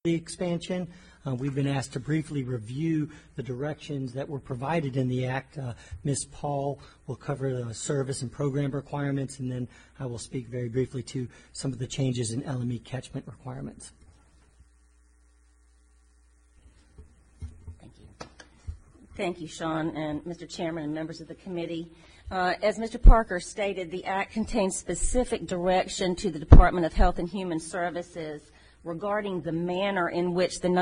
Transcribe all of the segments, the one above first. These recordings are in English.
the expansion. We've been asked to briefly review the directions that were provided in the Act. Ms. Paul will cover the service and program requirements, and then I will speak very briefly to some of the changes in LME catchment requirements. Thank you. Thank you, Sean, and Mr. Chairman and members of the committee. As Mr. Parker stated, the Act contains specific direction to the Department of Health and Human Services regarding the manner in which the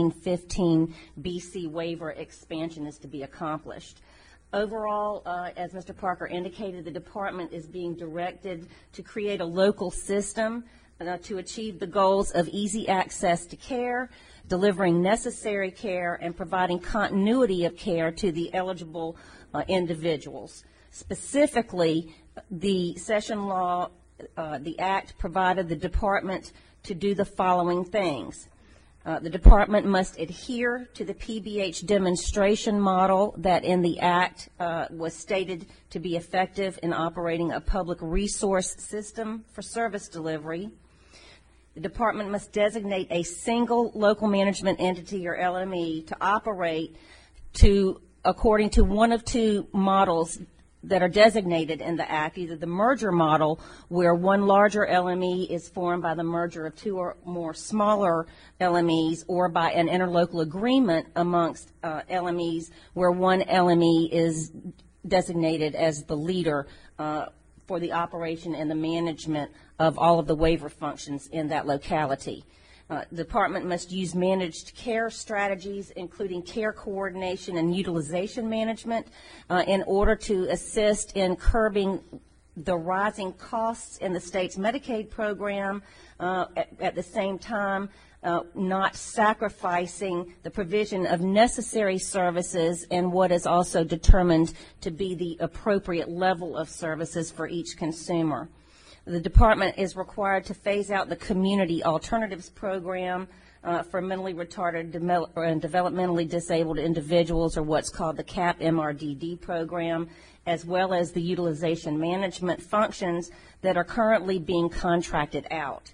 1915 BC waiver expansion is to be accomplished. Overall, as Mr. Parker indicated, the department is being directed to create a local system to achieve the goals of easy access to care, delivering necessary care, and providing continuity of care to the eligible individuals. Specifically, the session law, the Act provided the department to do the following things. The department must adhere to the PBH demonstration model that in the Act was stated to be effective in operating a public resource system for service delivery. The department must designate a single local management entity, or LME, to operate according to one of two models that are designated in the Act, either the merger model, where one larger LME is formed by the merger of two or more smaller LMEs, or by an interlocal agreement amongst LMEs, where one LME is designated as the leader for the operation and the management of all of the waiver functions in that locality. The department must use managed care strategies, including care coordination and utilization management, in order to assist in curbing the rising costs in the state's Medicaid program, at the same time not sacrificing the provision of necessary services and what is also determined to be the appropriate level of services for each consumer. The department is required to phase out the Community Alternatives Program for mentally retarded and developmentally disabled individuals, or what's called the CAP MRDD program, as well as the utilization management functions that are currently being contracted out.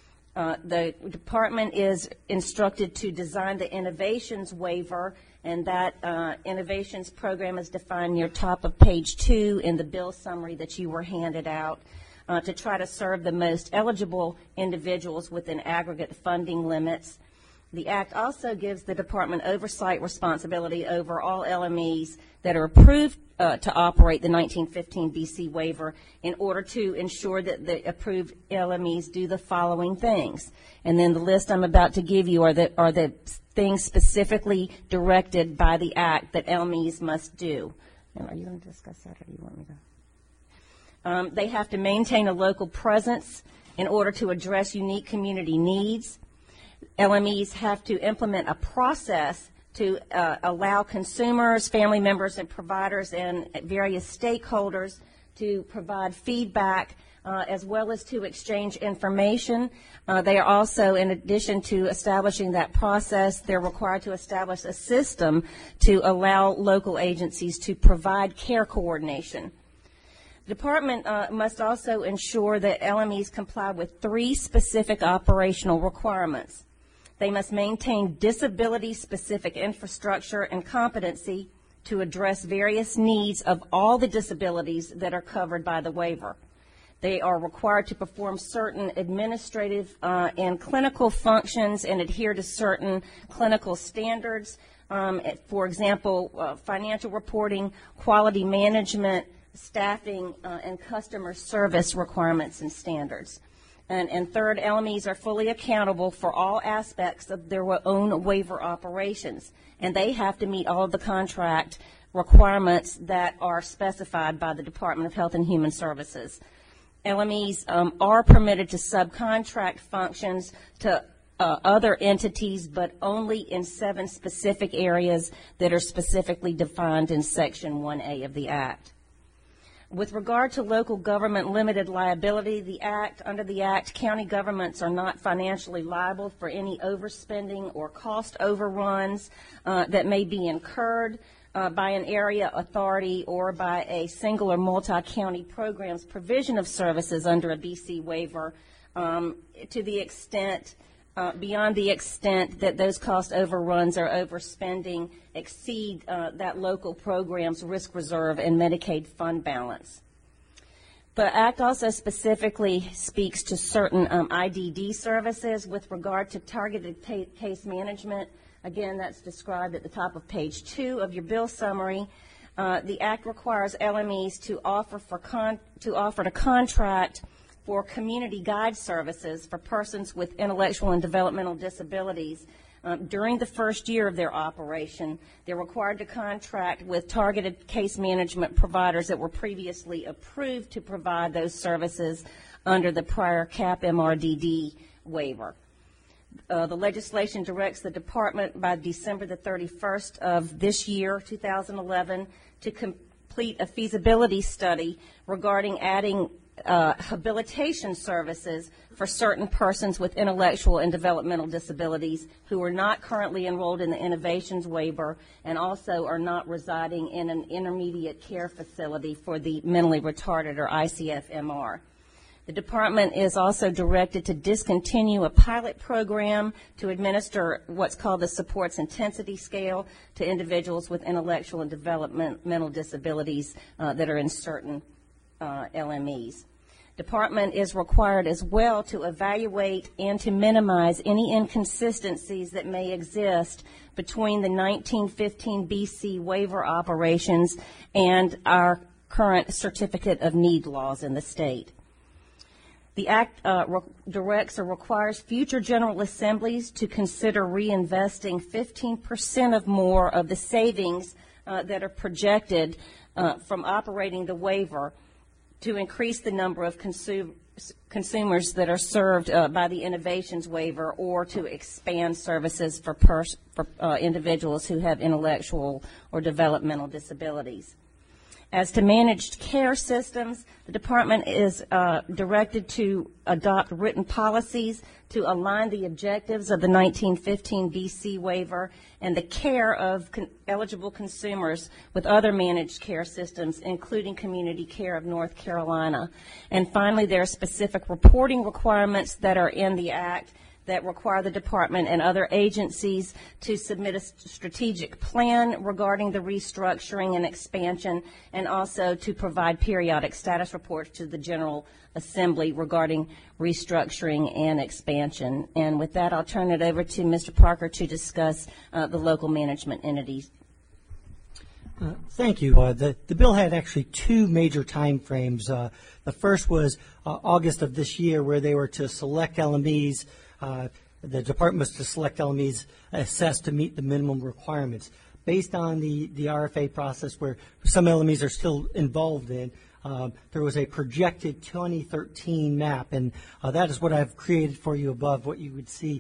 The department is instructed to design the innovations waiver, and that innovations program is defined near top of page 2 in the bill summary that you were handed out. To try to serve the most eligible individuals within aggregate funding limits. The Act also gives the department oversight responsibility over all LMEs that are approved to operate the 1915 BC waiver, in order to ensure that the approved LMEs do the following things. And then the list I'm about to give you are the things specifically directed by the Act that LMEs must do. And are you going to discuss that, or do you want me to? They have to maintain a local presence in order to address unique community needs. LMEs have to implement a process to allow consumers, family members, and providers and various stakeholders to provide feedback as well as to exchange information. They are also, in addition to establishing that process, they're required to establish a system to allow local agencies to provide care coordination. The department must also ensure that LMEs comply with 3 specific operational requirements. They must maintain disability-specific infrastructure and competency to address various needs of all the disabilities that are covered by the waiver. They are required to perform certain administrative and clinical functions and adhere to certain clinical standards. For example, financial reporting, quality management, staffing, and customer service requirements and standards. And third, LMEs are fully accountable for all aspects of their own waiver operations, and they have to meet all of the contract requirements that are specified by the Department of Health and Human Services. LMEs are permitted to subcontract functions to other entities, but only in 7 specific areas that are specifically defined in Section 1A of the Act. With regard to local government limited liability, under the Act, county governments are not financially liable for any overspending or cost overruns that may be incurred by an area authority or by a single or multi-county program's provision of services under a BC waiver, to the extent beyond the extent that those cost overruns or overspending exceed that local program's risk reserve and Medicaid fund balance. The Act also specifically speaks to certain IDD services with regard to targeted case management. Again, that's described at the top of page 2 of your bill summary. The Act requires LMEs to offer to contract for community guide services for persons with intellectual and developmental disabilities. During the first year of their operation, they're required to contract with targeted case management providers that were previously approved to provide those services under the prior CAP MRDD waiver. The legislation directs the department by December the 31st of this year, 2011, to complete a feasibility study regarding adding habilitation services for certain persons with intellectual and developmental disabilities who are not currently enrolled in the Innovations Waiver and also are not residing in an intermediate care facility for the mentally retarded or ICF-MR. The department is also directed to discontinue a pilot program to administer what's called the Supports Intensity Scale to individuals with intellectual and developmental disabilities that are in certain LMEs. Department is required as well to evaluate and to minimize any inconsistencies that may exist between the 1915 BC waiver operations and our current certificate of need laws in the state. The Act directs or requires future General Assemblies to consider reinvesting 15% of more of the savings that are projected from operating the waiver to increase the number of consumers that are served by the Innovations Waiver or to expand services for individuals who have intellectual or developmental disabilities. As to managed care systems, the department is directed to adopt written policies to align the objectives of the 1915 BC waiver and the care of eligible consumers with other managed care systems, including Community Care of North Carolina. And finally, there are specific reporting requirements that are in the Act that require the department and other agencies to submit a strategic plan regarding the restructuring and expansion, and also to provide periodic status reports to the General Assembly regarding restructuring and expansion. And with that, I'll turn it over to Mr. Parker to discuss the local management entities. Thank you. The bill had actually two major time frames. The first was August of this year, where they were to select LMEs. The department was to select LMEs assessed to meet the minimum requirements. Based on the RFA process, where some LMEs are still involved in, there was a projected 2013 map, and that is what I've created for you above, what you would see.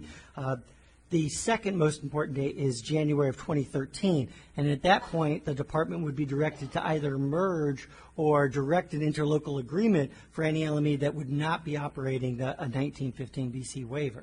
The second most important date is January of 2013, and at that point, the department would be directed to either merge or direct an interlocal agreement for any LME that would not be operating a 1915 BC waiver.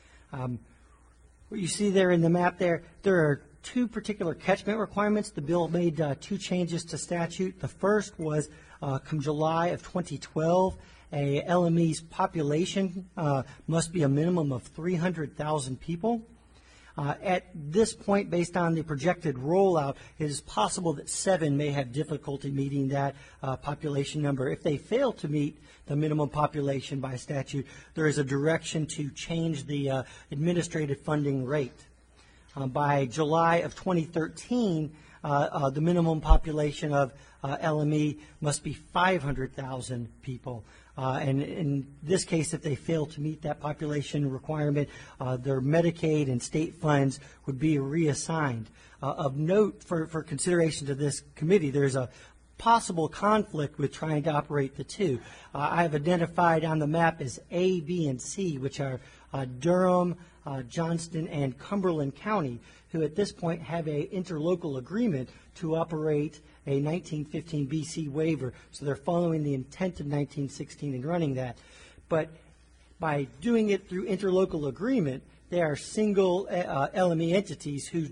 What you see there in the map there are two particular catchment requirements. The bill made two changes to statute. The first was come July of 2012, a LME's population must be a minimum of 300,000 people. At this point, based on the projected rollout, it is possible that 7 may have difficulty meeting that population number. If they fail to meet the minimum population by statute, there is a direction to change the administrative funding rate. By July of 2013, the minimum population of LME must be 500,000 people. And in this case, if they fail to meet that population requirement, their Medicaid and state funds would be reassigned. Of note for consideration to this committee, there's a possible conflict with trying to operate the two. I have identified on the map as A, B, and C, which are Durham, Johnston, and Cumberland County, who at this point have an interlocal agreement to operate a 1915 BC waiver. So they're following the intent of 1916 and running that. But by doing it through interlocal agreement, they are single LME entities who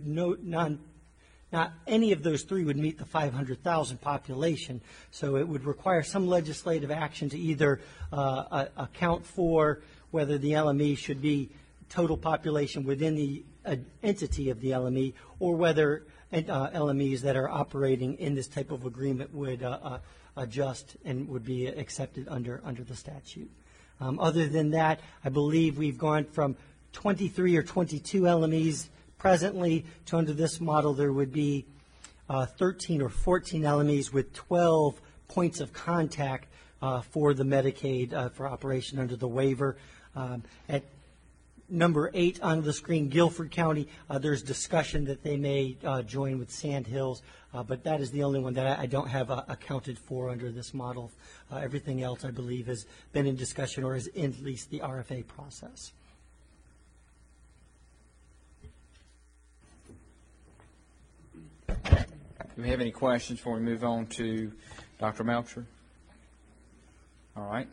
not any of those three would meet the 500,000 population. So it would require some legislative action to either account for whether the LME should be total population within the entity of the LME, or whether LMEs that are operating in this type of agreement would adjust and would be accepted under the statute. Other than that, I believe we've gone from 23 or 22 LMEs presently to, under this model, there would be 13 or 14 LMEs with 12 points of contact for the Medicaid for operation under the waiver. At number 8 on the screen, Guilford County, there's discussion that they may join with Sand Hills, but that is the only one that I don't have accounted for under this model. Everything else, I believe, has been in discussion or is in at least the RFA process. Do we have any questions before we move on to Dr. Melcher? All right.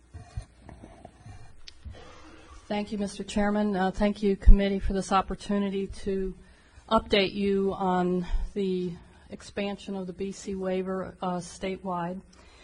Thank you, Mr. Chairman. Thank you, committee, for this opportunity to update you on the expansion of the BC waiver statewide.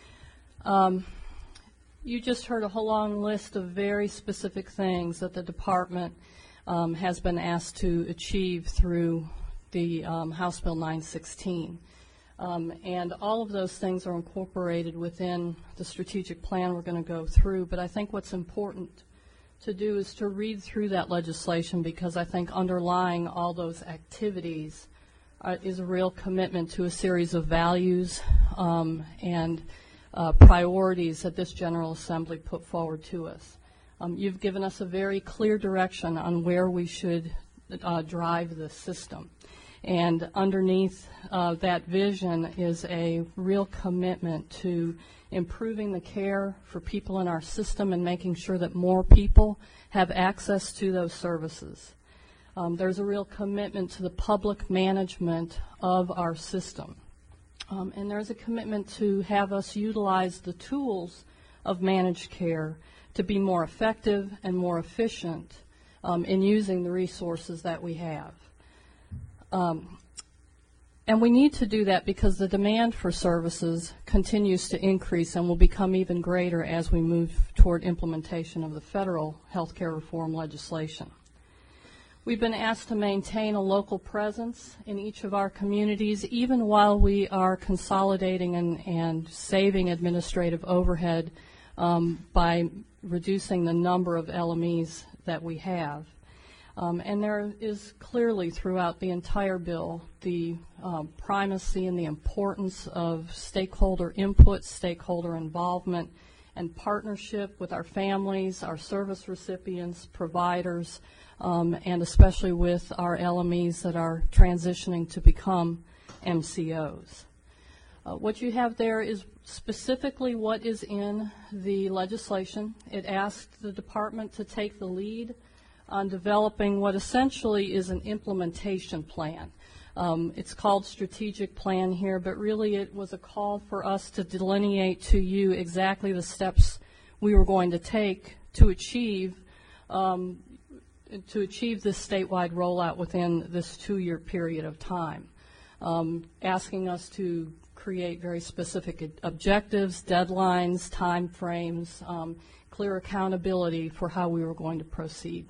You just heard a whole long list of very specific things that the department has been asked to achieve through the House Bill 916. And all of those things are incorporated within the strategic plan we're going to go through. But I think what's important to do is to read through that legislation, because I think underlying all those activities is a real commitment to a series of values and priorities that this General Assembly put forward to us. You've given us a very clear direction on where we should drive the system. And underneath that vision is a real commitment to improving the care for people in our system and making sure that more people have access to those services. There's a real commitment to the public management of our system. And there's a commitment to have us utilize the tools of managed care to be more effective and more efficient in using the resources that we have. And we need to do that because the demand for services continues to increase and will become even greater as we move toward implementation of the federal health care reform legislation. We've been asked to maintain a local presence in each of our communities, even while we are consolidating and saving administrative overhead by reducing the number of LMEs that we have. And there is clearly throughout the entire bill the primacy and the importance of stakeholder input, stakeholder involvement, and partnership with our families, our service recipients, providers, and especially with our LMEs that are transitioning to become MCOs. What you have there is specifically what is in the legislation. It asked the department to take the lead on developing what essentially is an implementation plan. It's called strategic plan here, but really it was a call for us to delineate to you exactly the steps we were going to take to achieve this statewide rollout within this 2-year period of time, asking us to create very specific objectives, deadlines, time frames, clear accountability for how we were going to proceed.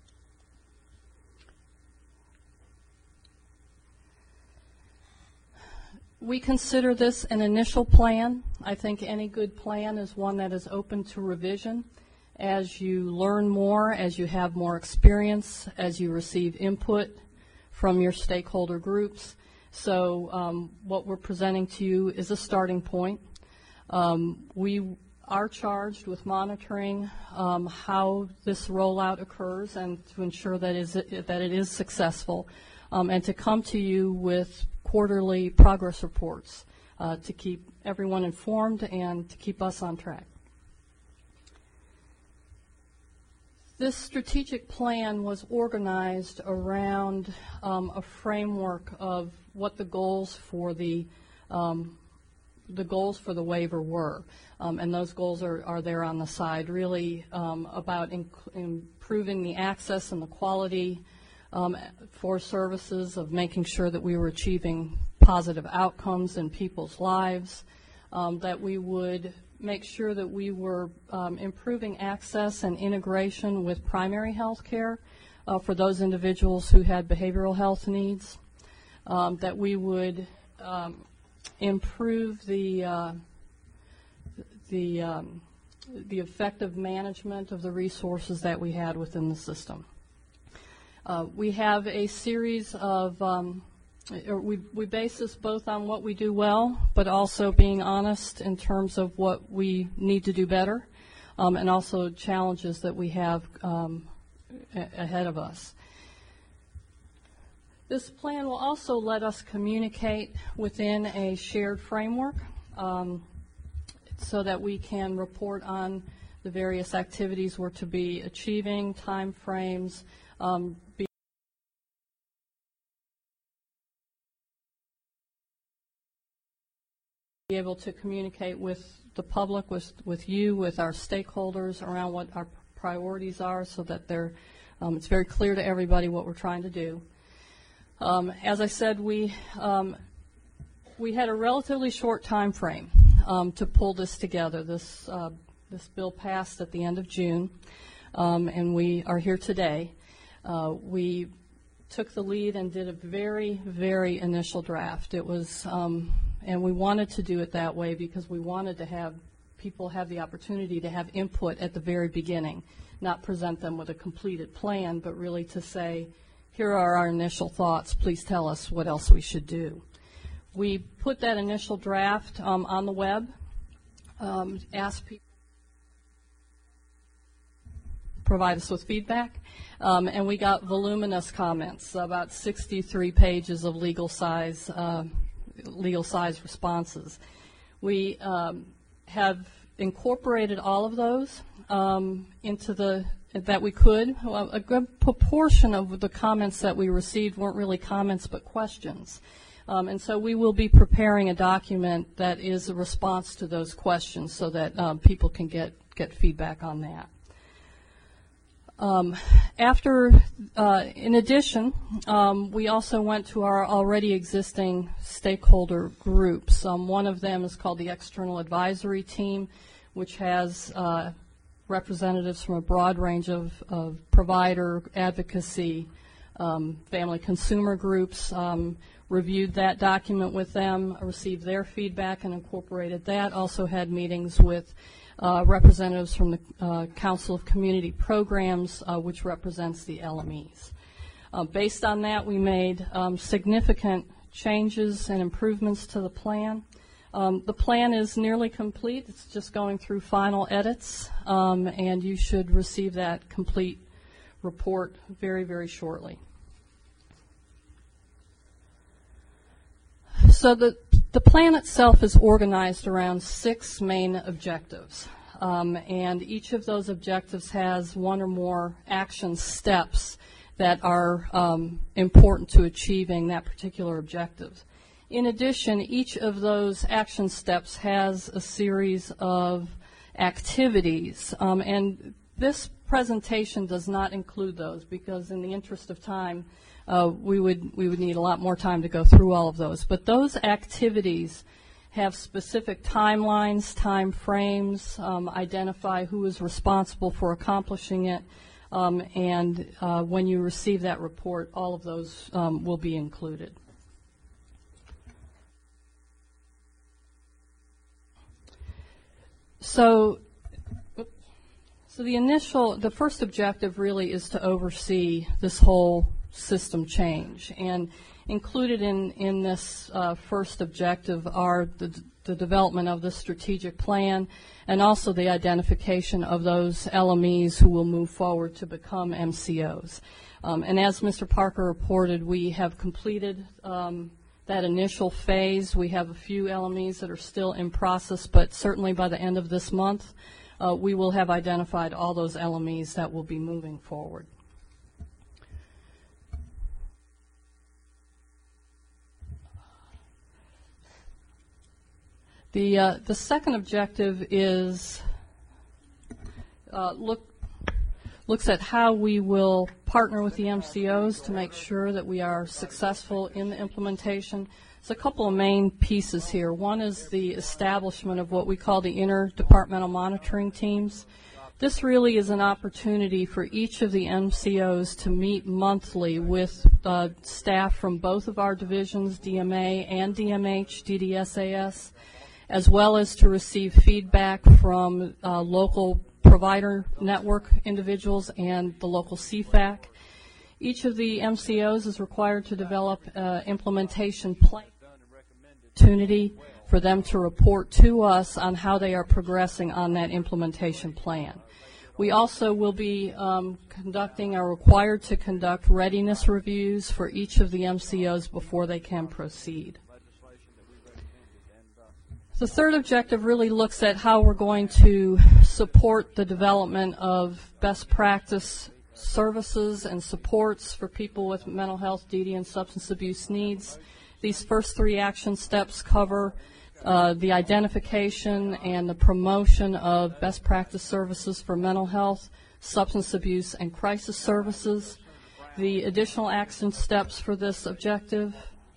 We consider this an initial plan. I think any good plan is one that is open to revision as you learn more, as you have more experience, as you receive input from your stakeholder groups. So what we're presenting to you is a starting point. We are charged with monitoring how this rollout occurs and to ensure that it is successful, and to come to you with quarterly progress reports to keep everyone informed and to keep us on track. This strategic plan was organized around a framework of what the goals for the waiver were, and those goals are there on the side. Really about improving the access and the quality for services, of making sure that we were achieving positive outcomes in people's lives, that we would make sure that we were improving access and integration with primary health care for those individuals who had behavioral health needs, that we would improve the effective management of the resources that we had within the system. We have a series of, we base this both on what we do well, but also being honest in terms of what we need to do better, and also challenges that we have ahead of us. This plan will also let us communicate within a shared framework so that we can report on the various activities we're to be achieving, time frames, be able to communicate with the public, with you, with our stakeholders around what our priorities are so that it's very clear to everybody what we're trying to do. As I said, we had a relatively short time frame to pull this together. This bill passed at the end of June, and we are here today. We took the lead and did a very, very initial draft. It was, and we wanted to do it that way because we wanted to have people have the opportunity to have input at the very beginning, not present them with a completed plan, but really to say, here are our initial thoughts. Please tell us what else we should do. We put that initial draft on the web, asked people to provide us with feedback, and we got voluminous comments, about 63 pages of legal size responses. We have incorporated all of those into that we could. A good proportion of the comments that we received weren't really comments but questions. And so we will be preparing a document that is a response to those questions so that people can get feedback on that. In addition, we also went to our already existing stakeholder groups. One of them is called the External Advisory Team, which has representatives from a broad range of provider advocacy, family consumer groups, reviewed that document with them, received their feedback and incorporated that, also had meetings with representatives from the Council of Community Programs, which represents the LMEs. Based on that, we made significant changes and improvements to the plan. The plan is nearly complete. It's just going through final edits, and you should receive that complete report very, very shortly. So the plan itself is organized around 6 main objectives, and each of those objectives has one or more action steps that are important to achieving that particular objective. In addition, each of those action steps has a series of activities, and this presentation does not include those because in the interest of time, we would need a lot more time to go through all of those. But those activities have specific timelines, time frames, identify who is responsible for accomplishing it, and when you receive that report, all of those will be included. So the first objective really is to oversee this whole system change, and included in this first objective are the development of the strategic plan and also the identification of those LMEs who will move forward to become MCOs. And as Mr. Parker reported, we have completed that initial phase. We have a few LMEs that are still in process, but certainly by the end of this month, we will have identified all those LMEs that will be moving forward. The second objective is looks at how we will partner with the MCOs to make sure that we are successful in the implementation. There's a couple of main pieces here. One is the establishment of what we call the interdepartmental monitoring teams. This really is an opportunity for each of the MCOs to meet monthly with staff from both of our divisions, DMA and DMH, DDSAS, as well as to receive feedback from local provider network individuals and the local CFAC. Each of the MCOs is required to develop implementation plan opportunity for them to report to us on how they are progressing on that implementation plan. We also will be are required to conduct readiness reviews for each of the MCOs before they can proceed. The third objective really looks at how we're going to support the development of best practice services and supports for people with mental health, DD, and substance abuse needs. These first three action steps cover the identification and the promotion of best practice services for mental health, substance abuse, and crisis services. The additional action steps for this objective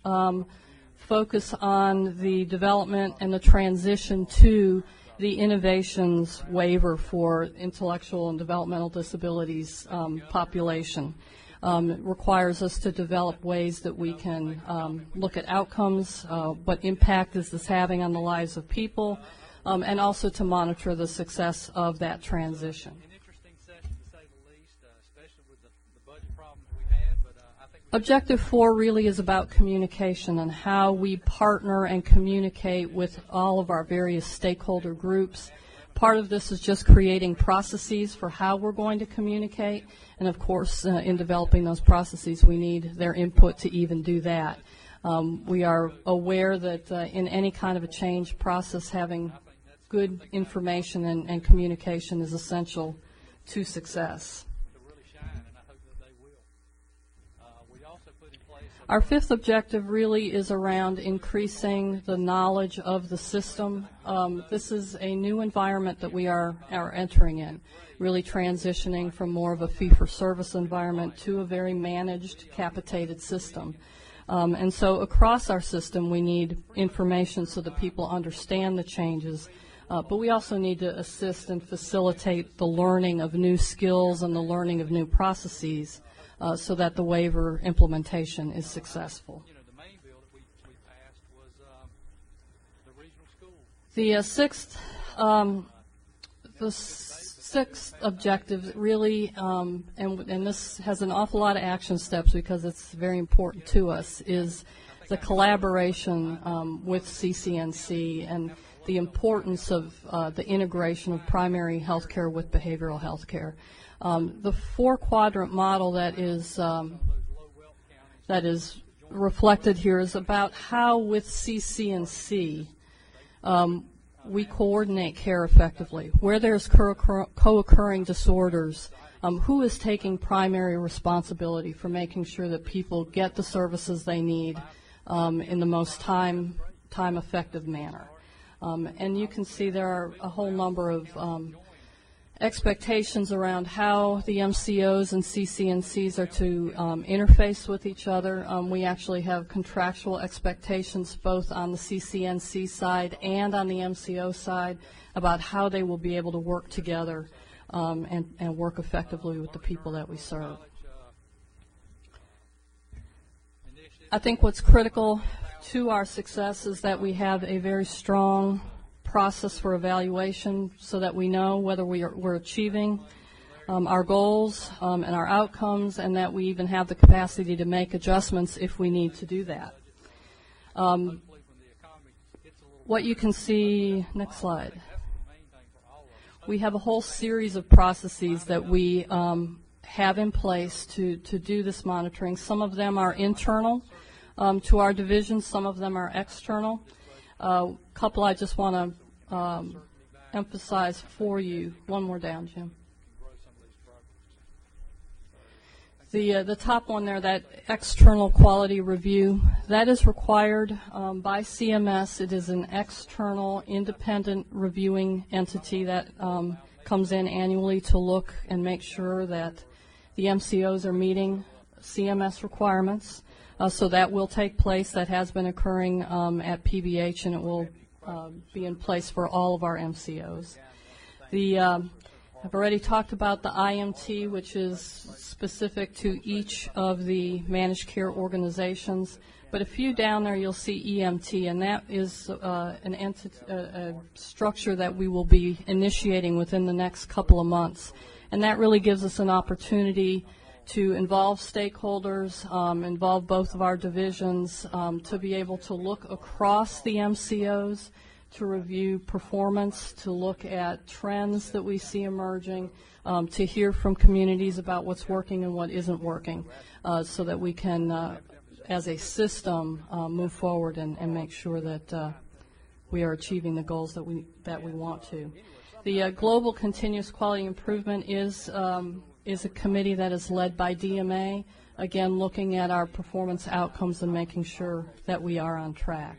focus on the development and the transition to the innovations waiver for intellectual and developmental disabilities population. It requires us to develop ways that we can look at outcomes, what impact is this having on the lives of people, and also to monitor the success of that transition. An interesting session, to say the least, especially with the budget problems we had, but I think Objective 4 really is about communication and how we partner and communicate with all of our various stakeholder groups. Part of this is just creating processes for how we're going to communicate, and of course, in developing those processes, we need their input to even do that. We are aware that in any kind of a change process, having good information and communication is essential to success. to really shine, and I hope that they will. We also put in place Our fifth objective really is around increasing the knowledge of the system. This is a new environment that we are entering in, really transitioning from more of a fee-for-service environment to a very managed, capitated system. And so across our system, we need information so that people understand the changes. But we also need to assist and facilitate the learning of new skills and the learning of new processes so that the waiver implementation is successful. the main bill that we passed was the regional school. The sixth objective really, and this has an awful lot of action steps because it's very important to us, is the collaboration with CCNC and the importance of the integration of primary health care with behavioral health care. The four-quadrant model that is reflected here is about how with CCNC we coordinate care effectively. Where there's co-occurring disorders, who is taking primary responsibility for making sure that people get the services they need in the most time-effective manner. And you can see there are a whole number of expectations around how the MCOs and CCNCs are to interface with each other. We actually have contractual expectations both on the CCNC side and on the MCO side about how they will be able to work together and work effectively with the people that we serve. I think what's critical to our success is that we have a very strong process for evaluation so that we know whether we're achieving our goals and our outcomes, and that we even have the capacity to make adjustments if we need to do that. What you can see, next slide, we have a whole series of processes that we have in place to do this monitoring. Some of them are internal to our division, some of them are external. A couple I just want to emphasize for you. One more down, Jim. The top one there, that external quality review, that is required by CMS. It is an external independent reviewing entity that comes in annually to look and make sure that The MCOs are meeting CMS requirements, so that will take place. That has been occurring at PBH, and it will be in place for all of our MCOs. I've already talked about the IMT, which is specific to each of the managed care organizations. But if you down there, you'll see EMT, and that is a structure that we will be initiating within the next couple of months. And that really gives us an opportunity to involve stakeholders, involve both of our divisions, to be able to look across the MCOs, to review performance, to look at trends that we see emerging, to hear from communities about what's working and what isn't working, so that we can, as a system, move forward and make sure that we are achieving the goals that we want to. The Global Continuous Quality Improvement is a committee that is led by DMA, again looking at our performance outcomes and making sure that we are on track.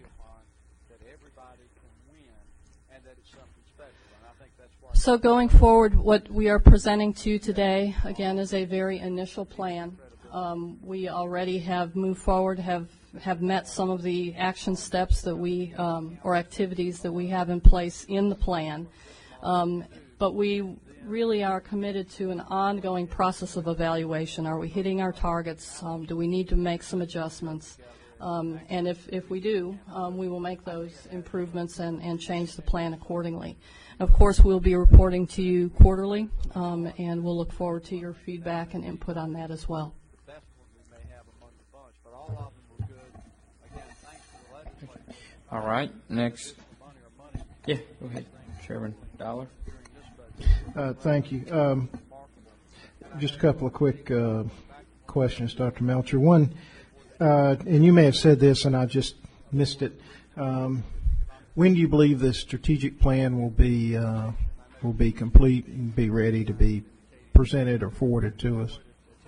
So going forward, what we are presenting to you today, again, is a very initial plan. We already have moved forward, have met some of the action steps that we, or activities that we have in place in the plan. But we really are committed to an ongoing process of evaluation. Are we hitting our targets? Do we need to make some adjustments? And if we do, we will make those improvements and change the plan accordingly. Of course, we'll be reporting to you quarterly, and we'll look forward to your feedback and input on that as well. All right, next. Yeah, go ahead, Chairman Dollar. Thank you. Just a couple of quick questions, Dr. Melcher. One, and you may have said this and I just missed it. When do you believe the strategic plan will be complete and be ready to be presented or forwarded to us?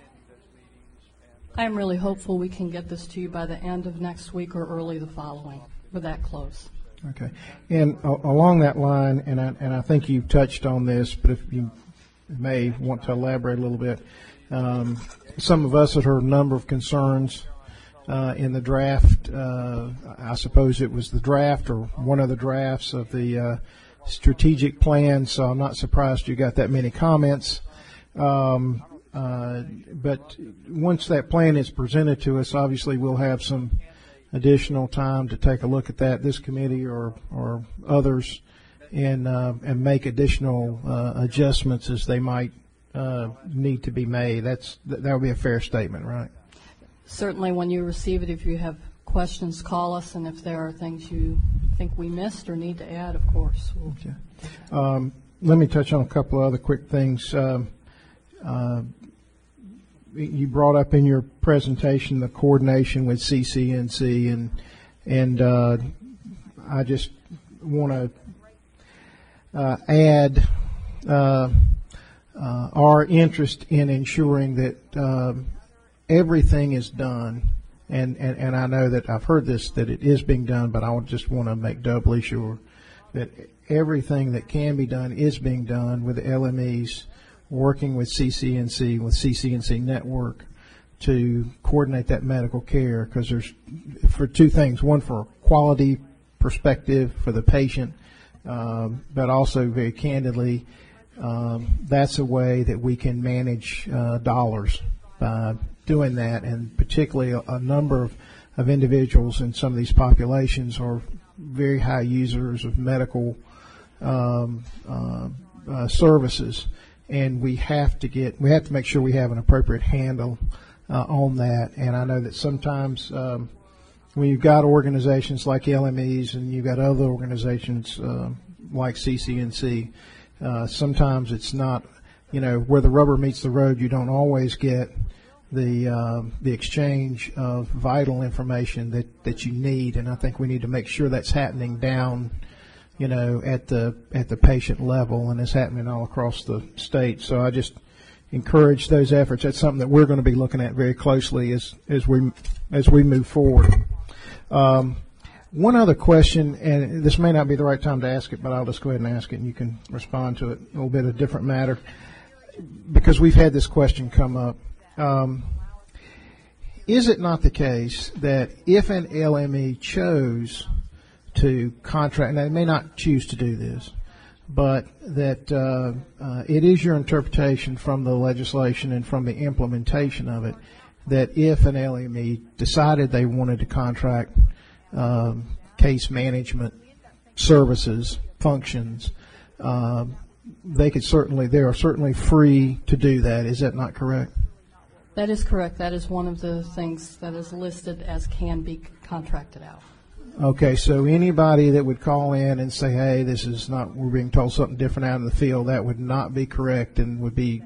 I'm really hopeful we can get this to you by the end of next week or early the following. We're that close. Okay. And along that line, and I think you've touched on this, but if you may want to elaborate a little bit, some of us have heard a number of concerns in the draft. I suppose it was the draft or one of the drafts of the strategic plan, so I'm not surprised you got that many comments. But once that plan is presented to us, obviously we'll have some additional time to take a look at that, this committee or others, and make additional adjustments as they might need to be made. That would be a fair statement, right? Certainly when you receive it, if you have questions, call us, and if there are things you think we missed or need to add, of course. We'll Okay. Let me touch on a couple of other quick things. You brought up in your presentation the coordination with CCNC, and I just want to add our interest in ensuring that everything is done, and I know that I've heard this, that it is being done, but I just want to make doubly sure that everything that can be done is being done with the LMEs, working with CCNC Network to coordinate that medical care, because there's, for two things: one, for a quality perspective for the patient, but also very candidly, that's a way that we can manage dollars by doing that, and particularly a number of individuals in some of these populations are very high users of medical services, and we have to make sure we have an appropriate handle on that. And I know that sometimes when you've got organizations like LMEs and you've got other organizations like CCNC, sometimes it's not, where the rubber meets the road, you don't always get the exchange of vital information that you need, and I think we need to make sure that's happening down, at the patient level, and it's happening all across the state. So I just encourage those efforts. That's something that we're going to be looking at very closely as we move forward. One other question, and this may not be the right time to ask it, but I'll just go ahead and ask it, and you can respond to it. A little bit of a different matter. because we've had this question come up. Is it not the case that if an LME chose to contract, and they may not choose to do this, but that it is your interpretation from the legislation and from the implementation of it that if an LME decided they wanted to contract case management services, functions, they are certainly free to do that. Is that not correct? That is correct. That is one of the things that is listed as can be contracted out. Okay, so anybody that would call in and say, hey, this is not, we're being told something different out in the field, that would not be correct and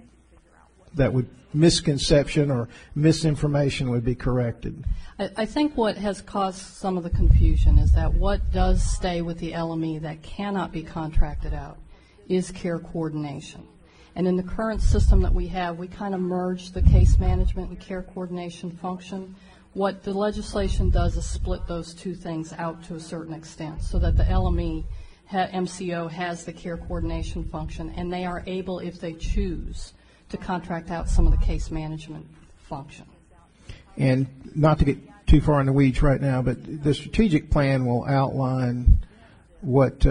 misconception or misinformation would be corrected. I think what has caused some of the confusion is that what does stay with the LME that cannot be contracted out is care coordination. And in the current system that we have, we kind of merge the case management and care coordination function. What the legislation does is split those two things out to a certain extent so that the LME MCO has the care coordination function, and they are able, if they choose, to contract out some of the case management function. And not to get too far in the weeds right now, but the strategic plan will outline what's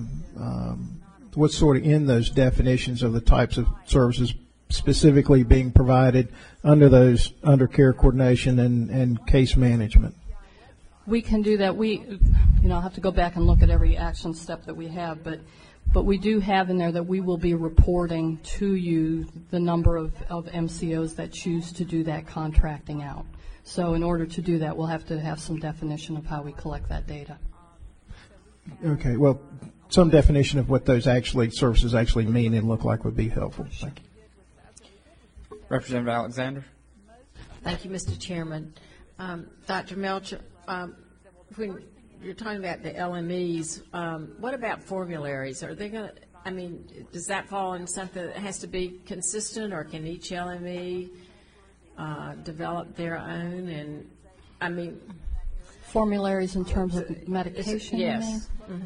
sort of in those definitions of the types of services specifically being provided under care coordination and case management. We can do that. I'll have to go back and look at every action step that we have, but we do have in there that we will be reporting to you the number of MCOs that choose to do that contracting out. So in order to do that, we'll have to have some definition of how we collect that data. Okay, well, some definition of what those services actually mean and look like would be helpful. Thank you. Representative Alexander. Thank you, Mr. Chairman. Dr. Melcher, when you're talking about the LMEs, what about formularies? Are they going to, does that fall in something that has to be consistent, or can each LME develop their own? And, formularies in terms of medication? Yes. Mm-hmm.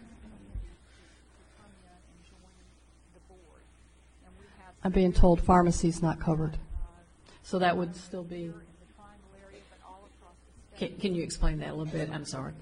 I'm being told pharmacy's not covered. So that would still be. Can you explain that a little bit? I'm sorry.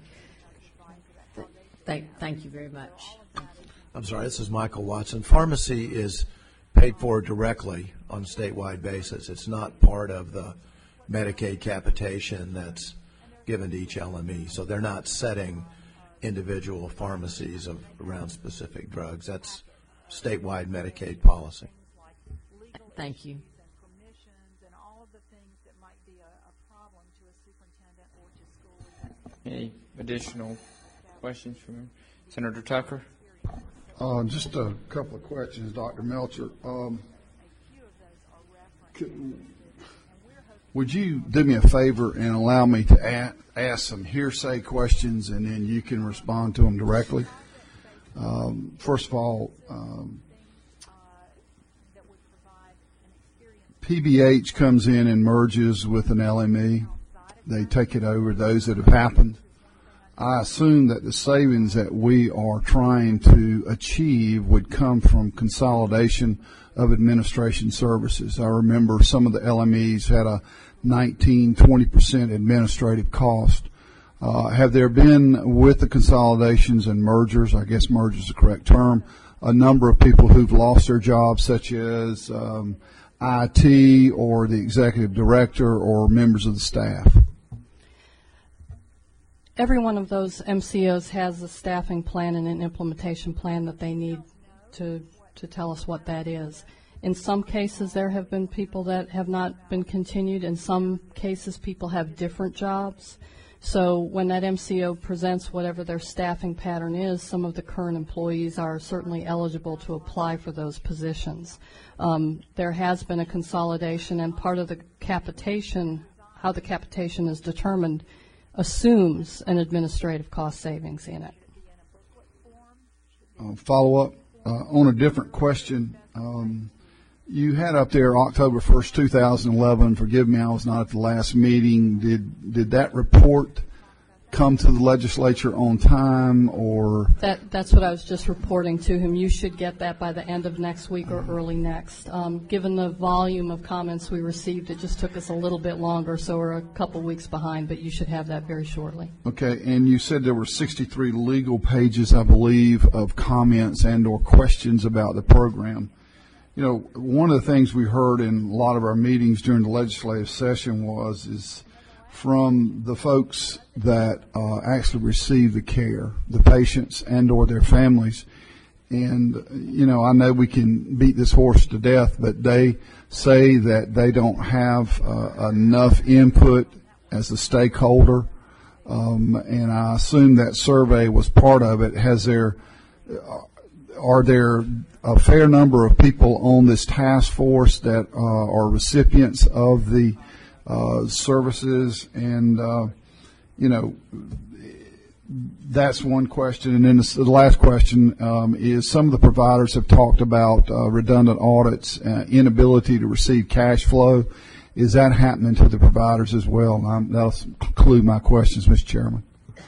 Thank you very much. I'm sorry, this is Michael Watson. Pharmacy is paid for directly on a statewide basis. It's not part of the Medicaid capitation that's given to each LME. So they're not setting individual pharmacies around specific drugs. That's statewide Medicaid policy. Thank you. Any additional questions from Senator Tucker? Just a couple of questions, Dr. Melcher. Would you do me a favor and allow me to ask some hearsay questions, and then you can respond to them directly? First of all, PBH comes in and merges with an LME. They take it over, those that have happened. I assume that the savings that we are trying to achieve would come from consolidation of administration services. I remember some of the LMEs had a 19-20% administrative cost. Have there been, with the consolidations and mergers, I guess merger is the correct term, a number of people who've lost their jobs, such as IT or the executive director or members of the staff? Every one of those MCOs has a staffing plan and an implementation plan that they need to tell us what that is. In some cases, there have been people that have not been continued. In some cases, people have different jobs. So when that MCO presents whatever their staffing pattern is, some of the current employees are certainly eligible to apply for those positions. There has been a consolidation, and part of the capitation, how the capitation is determined, assumes an administrative cost savings in it. Follow up on a different question. You had up there October 1st, 2011. Forgive me, I was not at the last meeting. Did that report come to the legislature on time, or? That's what I was just reporting to him. You should get that by the end of next week or early next. Given the volume of comments we received, it just took us a little bit longer, so we're a couple weeks behind, but you should have that very shortly. Okay, and you said there were 63 legal pages, I believe, of comments and or questions about the program. You know, one of the things we heard in a lot of our meetings during the legislative session is from the folks that actually receive the care, the patients and or their families. And, you know, I know we can beat this horse to death, but they say that they don't have enough input as a stakeholder. And I assume that survey was part of it. Are there a fair number of people on this task force that are recipients of the services? And, you know, that's one question. And then the last question is some of the providers have talked about redundant audits, inability to receive cash flow. Is that happening to the providers as well? That'll conclude my questions, Mr. Chairman.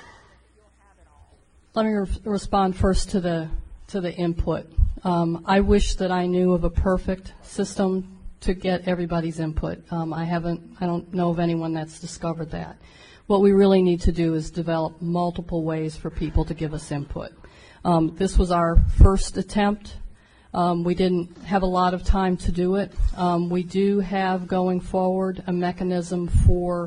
Let me respond first to the input. I wish that I knew of a perfect system to get everybody's input. I don't know of anyone that's discovered that. What we really need to do is develop multiple ways for people to give us input. This was our first attempt. We didn't have a lot of time to do it. We do have going forward a mechanism for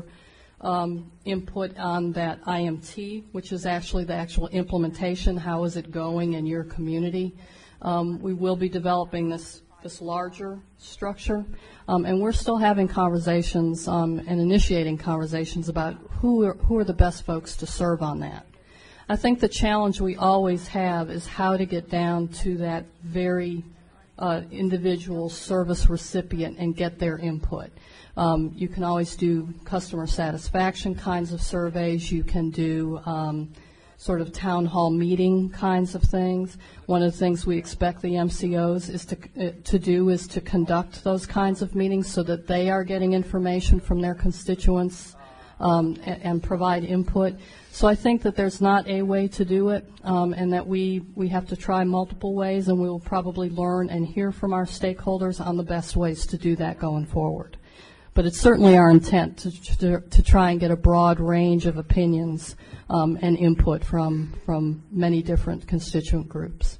input on that IMT, which is actually the actual implementation. How is it going in your community? We will be developing this larger structure, and we're still having conversations and initiating conversations about who are the best folks to serve on that. I think the challenge we always have is how to get down to that very individual service recipient and get their input. You can always do customer satisfaction kinds of surveys. You can do sort of town hall meeting kinds of things. One of the things we expect the MCOs is to do is to conduct those kinds of meetings so that they are getting information from their constituents and provide input. So I think that there's not a way to do it, and that we have to try multiple ways, and we will probably learn and hear from our stakeholders on the best ways to do that going forward. But it's certainly our intent to try and get a broad range of opinions and input from many different constituent groups.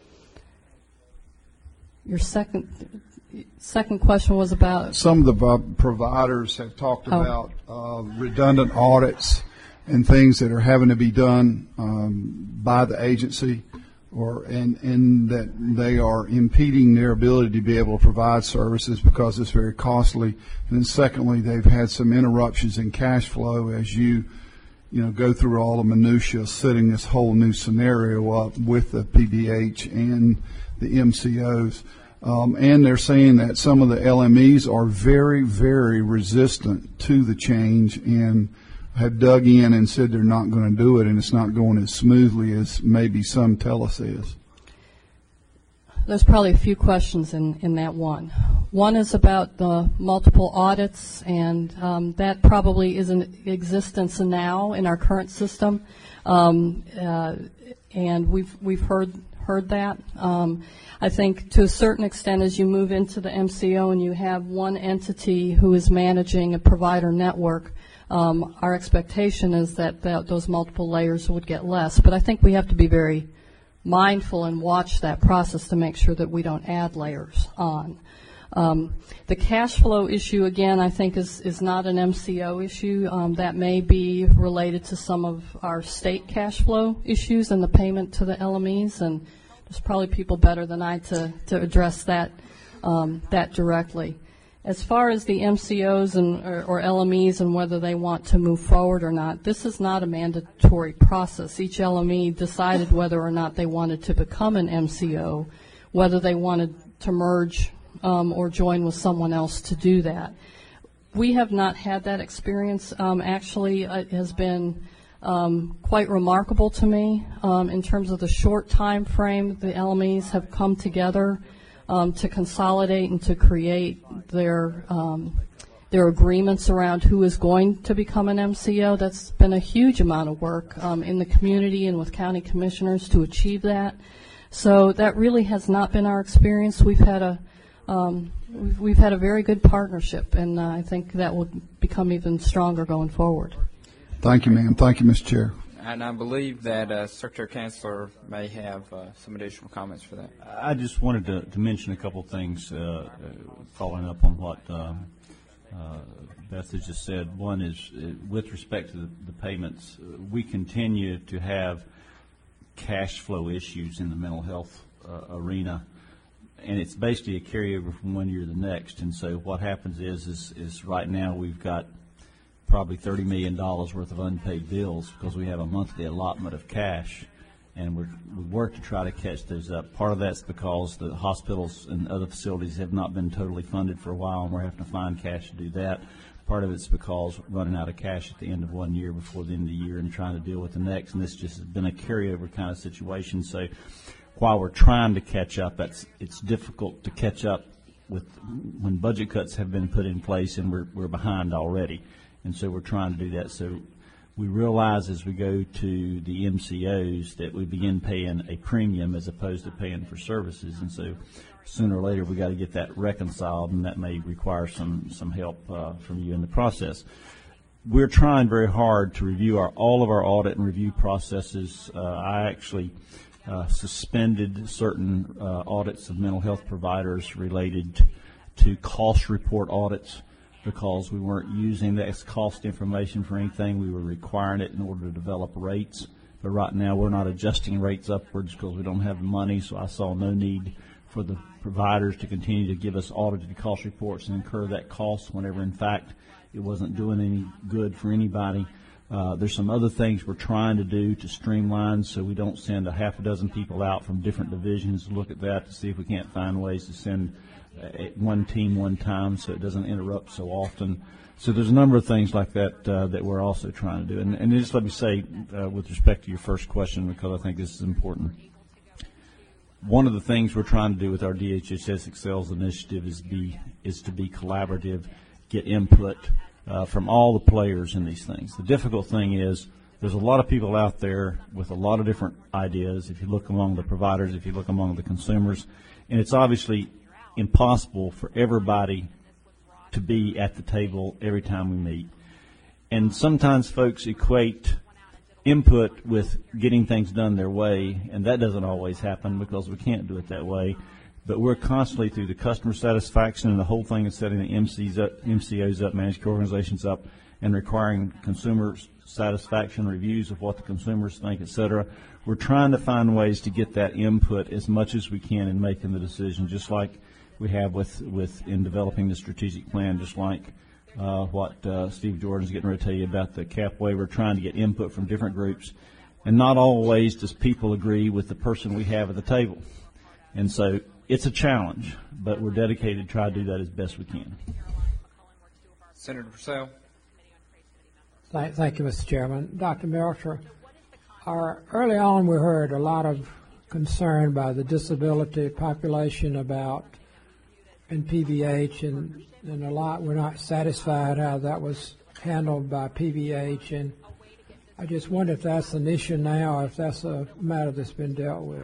Your second question was about? Some of the providers have talked about redundant audits and things that are having to be done by the agency, and that they are impeding their ability to be able to provide services because it's very costly. And then secondly, they've had some interruptions in cash flow as you go through all the minutia, setting this whole new scenario up with the PBH and the MCOs. And they're saying that some of the LMEs are very, very resistant to the change and have dug in and said they're not going to do it, and it's not going as smoothly as maybe some tell us is. There's probably a few questions in that one. One is about the multiple audits, and that probably is in existence now in our current system, and we've heard that. I think to a certain extent, as you move into the MCO and you have one entity who is managing a provider network, our expectation is that those multiple layers would get less. But I think we have to be very mindful and watch that process to make sure that we don't add layers on. The cash flow issue, again, I think is not an MCO issue. That may be related to some of our state cash flow issues and the payment to the LMEs, and there's probably people better than I to address that directly. As far as the MCOs or LMEs and whether they want to move forward or not, this is not a mandatory process. Each LME decided whether or not they wanted to become an MCO, whether they wanted to merge or join with someone else to do that. We have not had that experience. Actually, it has been quite remarkable to me in terms of the short time frame the LMEs have come together to consolidate and to create their There are agreements around who is going to become an MCO. That's been a huge amount of work in the community and with county commissioners to achieve that. So that really has not been our experience. We've had a very good partnership, and I think that will become even stronger going forward. Thank you, ma'am. Thank you, Mr. Chair. And I believe that Secretary Chancellor may have some additional comments for that. I just wanted to mention a couple things following up on what Beth has just said. One is with respect to the payments, we continue to have cash flow issues in the mental health arena, and it's basically a carryover from one year to the next. And so what happens is right now we've got probably $30 million worth of unpaid bills because we have a monthly allotment of cash, and we work to try to catch those up. Part of that's because the hospitals and other facilities have not been totally funded for a while, and we're having to find cash to do that. Part of it's because we're running out of cash at the end of one year before the end of the year and trying to deal with the next, and this just has been a carryover kind of situation. So while we're trying to catch up, it's difficult to catch up with when budget cuts have been put in place and we're behind already. And so we're trying to do that. So we realize as we go to the MCOs that we begin paying a premium as opposed to paying for services. And so sooner or later we got to get that reconciled, and that may require some help from you in the process. We're trying very hard to review all of our audit and review processes. I actually suspended certain audits of mental health providers related to cost report audits, because we weren't using that cost information for anything. We were requiring it in order to develop rates. But right now we're not adjusting rates upwards because we don't have the money, so I saw no need for the providers to continue to give us audited cost reports and incur that cost whenever, in fact, it wasn't doing any good for anybody. There's some other things we're trying to do to streamline so we don't send a half a dozen people out from different divisions to look at that to see if we can't find ways to send one team one time so it doesn't interrupt so often. So there's a number of things like that that we're also trying to do. And just let me say, with respect to your first question, because I think this is important, one of the things we're trying to do with our DHHS Excels initiative is to be collaborative, get input from all the players in these things. The difficult thing is there's a lot of people out there with a lot of different ideas, if you look among the providers, if you look among the consumers, and it's obviously impossible for everybody to be at the table every time we meet. And sometimes folks equate input with getting things done their way, and that doesn't always happen because we can't do it that way. But we're constantly, through the customer satisfaction and the whole thing of setting the MCOs up, managed care organizations up, and requiring consumer satisfaction reviews of what the consumers think, et cetera. We're trying to find ways to get that input as much as we can in making the decision, just like we have with in developing the strategic plan, just like what Steve Jordan's getting ready to tell you about the CAPWay. We're trying to get input from different groups, and not always does people agree with the person we have at the table. And so it's a challenge, but we're dedicated to try to do that as best we can. Senator Purcell. Thank you, Mr. Chairman. Dr. Melcher, early on we heard a lot of concern by the disability population about in PBH, and a lot were not satisfied how that was handled by PBH, and I just wonder if that's an issue now, if that's a matter that's been dealt with.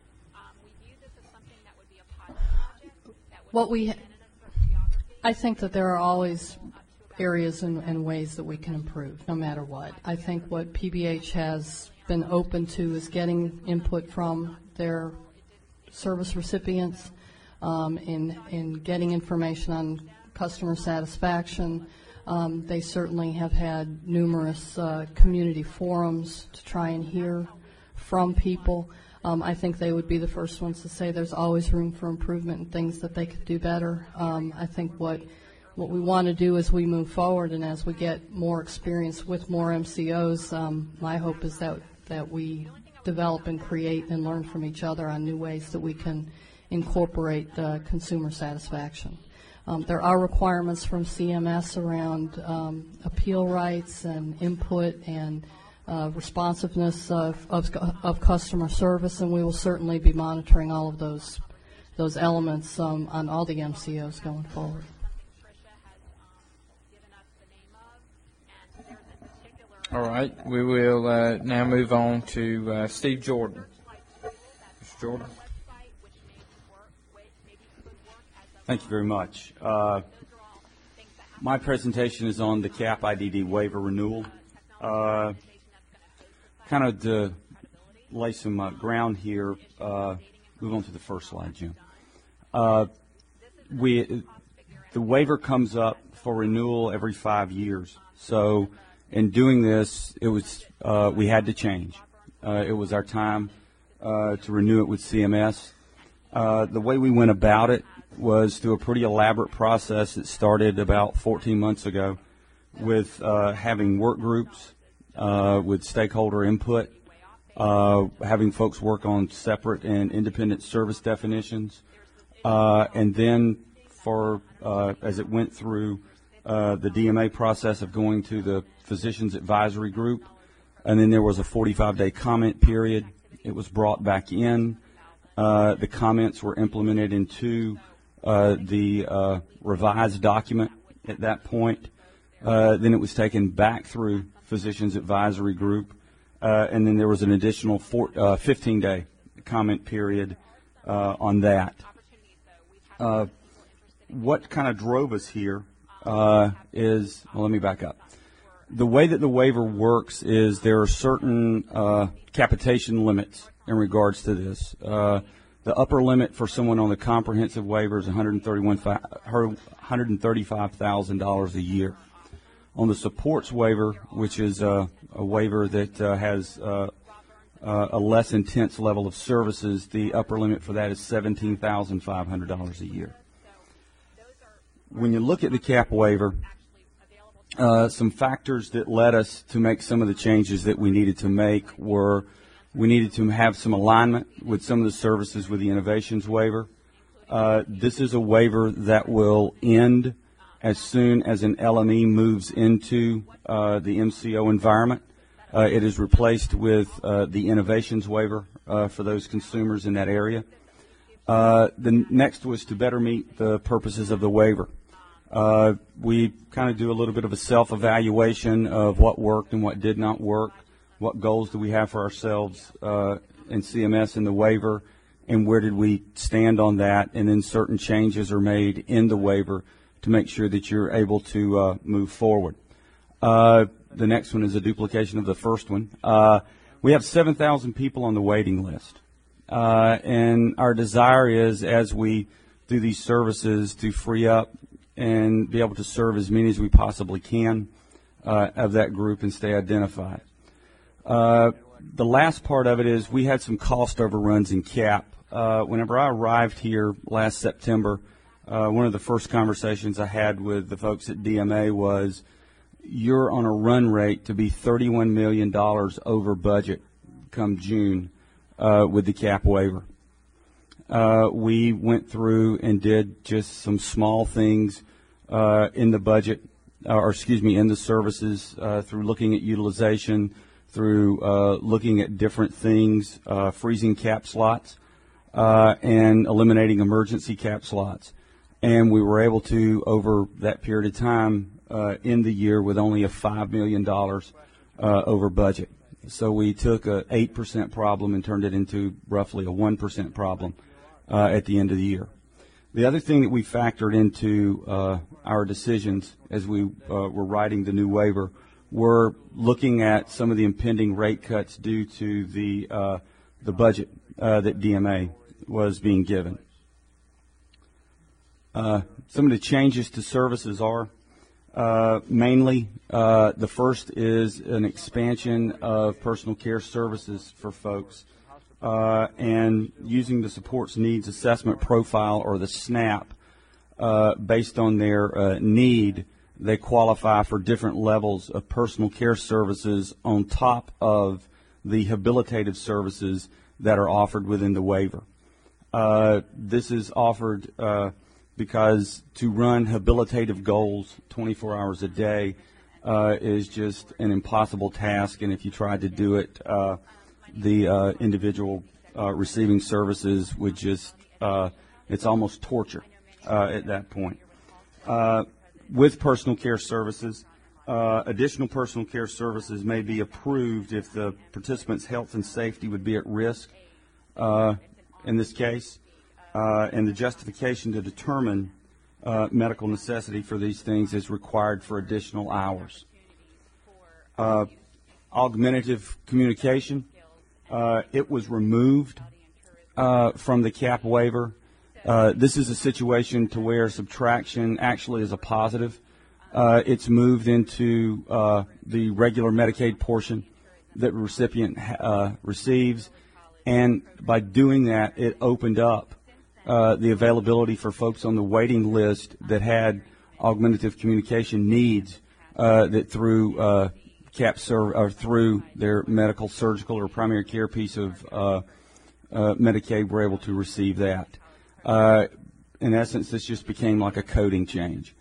I think that there are always areas and ways that we can improve, no matter what. I think what PBH has been open to is getting input from their service recipients, in getting information on customer satisfaction. They certainly have had numerous community forums to try and hear from people. I think they would be the first ones to say there's always room for improvement and things that they could do better. I think what we want to do as we move forward and as we get more experience with more MCOs, my hope is that we develop and create and learn from each other on new ways that we can incorporate consumer satisfaction. There are requirements from CMS around appeal rights and input and responsiveness of customer service, and we will certainly be monitoring all of those elements on all the MCOs going forward. All right, we will now move on to Steve Jordan. Mr. Jordan. Thank you very much. My presentation is on the CAP IDD waiver renewal. Kind of to lay some ground here, move on to the first slide, Jim. The waiver comes up for renewal every 5 years. So in doing this, it was we had to change. It was our time to renew it with CMS. The way we went about it was through a pretty elaborate process that started about 14 months ago with having work groups, with stakeholder input, having folks work on separate and independent service definitions, and then as it went through the DMA process of going to the Physicians Advisory Group, and then there was a 45-day comment period. It was brought back in. The comments were implemented into the revised document at that point. Then it was taken back through Physicians Advisory Group, and then there was an additional 15-day comment period on that. What kind of drove us here is, well, let me back up. The way that the waiver works is there are certain capitation limits in regards to this. The upper limit for someone on the comprehensive waiver is $135,000 a year. On the supports waiver, which is a waiver that has a less intense level of services, the upper limit for that is $17,500 a year. When you look at the CAP waiver, some factors that led us to make some of the changes that we needed to make were we needed to have some alignment with some of the services with the innovations waiver. This is a waiver that will end as soon as an LME moves into the MCO environment. It is replaced with the innovations waiver for those consumers in that area. The next was to better meet the purposes of the waiver. We kind of do a little bit of a self-evaluation of what worked and what did not work. What goals do we have for ourselves in CMS in the waiver, and where did we stand on that? And then certain changes are made in the waiver to make sure that you're able to move forward. The next one is a duplication of the first one. We have 7,000 people on the waiting list. And our desire is, as we do these services, to free up and be able to serve as many as we possibly can of that group and stay identified. The last part of it is we had some cost overruns in CAP. Whenever I arrived here last September, one of the first conversations I had with the folks at DMA was, you're on a run rate to be $31 million over budget come June with the CAP waiver. We went through and did just some small things in the budget, in the services through looking at utilization, through looking at different things, freezing cap slots, and eliminating emergency cap slots. And we were able to, over that period of time, end the year with only a $5 million over budget. So we took a 8% problem and turned it into roughly a 1% problem at the end of the year. The other thing that we factored into our decisions as we were writing the new waiver were looking at some of the impending rate cuts due to the budget that DMA was being given. Some of the changes to services are mainly the first is an expansion of personal care services for folks and using the supports needs assessment profile, or the SNAP, based on their need. They qualify for different levels of personal care services on top of the habilitative services that are offered within the waiver. This is offered because to run habilitative goals 24 hours a day is just an impossible task, and if you tried to do it, the individual receiving services would just, it's almost torture at that point. With personal care services, Additional personal care services may be approved if the participant's health and safety would be at risk in this case, and the justification to determine medical necessity for these things is required for additional hours. Augmentative communication, it was removed from the CAP waiver. This is a situation to where subtraction actually is a positive. It's moved into the regular Medicaid portion that the recipient receives, and by doing that, it opened up the availability for folks on the waiting list that had augmentative communication needs that through CAP or through their medical, surgical, or primary care piece of Medicaid were able to receive that. In essence, this just became like a coding change.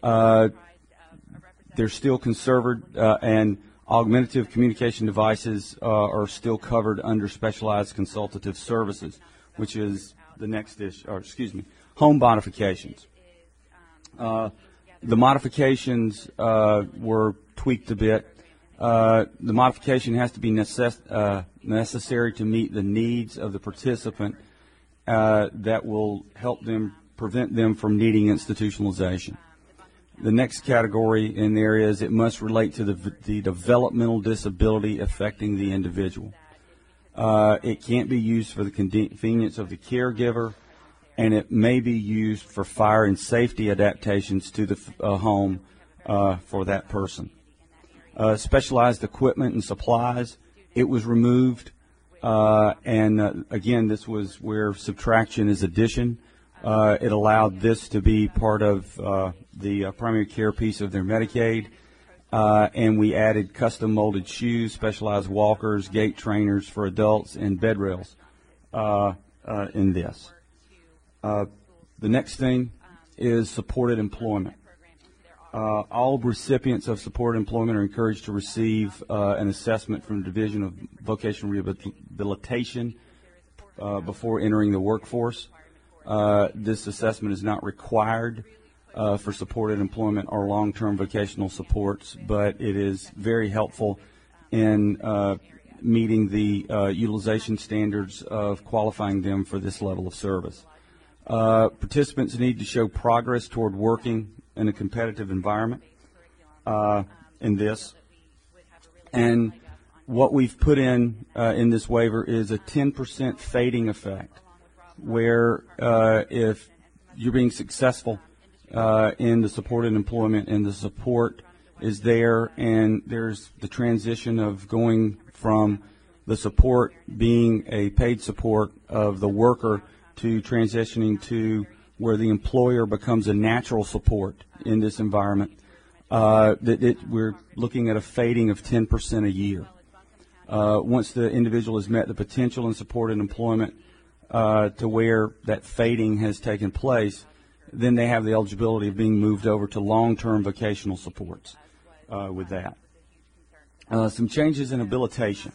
They're still conserved, and augmentative communication devices are still covered under specialized consultative services, which is the next issue, or excuse me, home modifications. The modifications were tweaked a bit. The modification has to be necessary to meet the needs of the participant that will help them, prevent them from needing institutionalization. The next category in there is it must relate to the developmental disability affecting the individual. It can't be used for the convenience of the caregiver, and it may be used for fire and safety adaptations to the home for that person. Specialized equipment and supplies, it was removed, and again, this was where subtraction is addition. It allowed this to be part of the primary care piece of their Medicaid, and we added custom molded shoes, specialized walkers, gait trainers for adults, and bed rails in this. The next thing is supported employment. All recipients of supported employment are encouraged to receive an assessment from the Division of Vocational Rehabilitation before entering the workforce. This assessment is not required for supported employment or long-term vocational supports, but it is very helpful in meeting the utilization standards of qualifying them for this level of service. Participants need to show progress toward working in a competitive environment in this. And what we've put in this waiver is a 10% fading effect, where if you're being successful in the supported employment and the support is there, and there's the transition of going from the support being a paid support of the worker to transitioning to where the employer becomes a natural support in this environment, we're looking at a fading of 10% a year. Once the individual has met the potential in supported employment to where that fading has taken place, then they have the eligibility of being moved over to long-term vocational supports with that. Some changes in habilitation.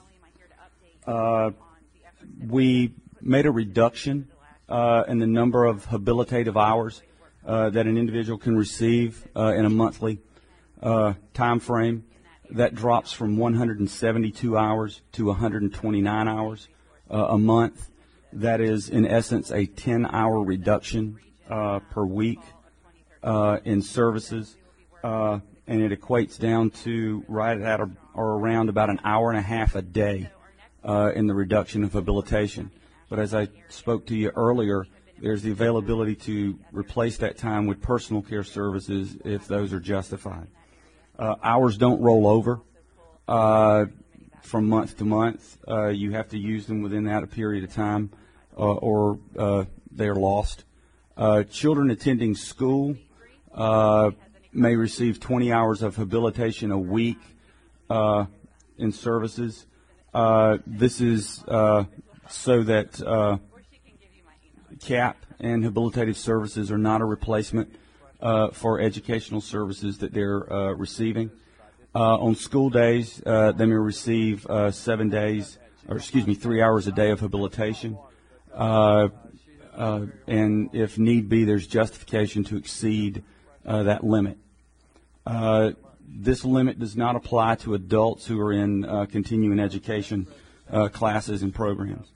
We made a reduction in the number of habilitative hours that an individual can receive in a monthly time frame. That drops from 172 hours to 129 hours a month. That is, in essence, a 10-hour reduction per week in services, and it equates down to right at or around about an hour and a half a day in the reduction of habilitation. But as I spoke to you earlier, there's the availability to replace that time with personal care services if those are justified. Hours don't roll over from month to month. You have to use them within that period of time, or they're lost. Children attending school may receive 20 hours of habilitation a week in services. This is so that CAP and habilitative services are not a replacement for educational services that they're receiving. On school days, they may receive 3 hours a day of habilitation. And if need be, there's justification to exceed that limit. This limit does not apply to adults who are in continuing education classes and programs.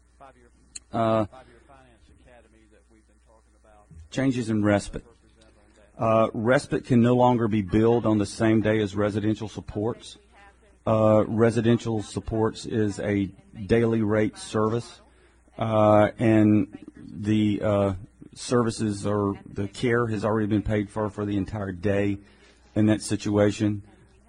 Changes in respite. Respite can no longer be billed on the same day as residential supports. Residential supports is a daily rate service, and the services or the care has already been paid for the entire day in that situation.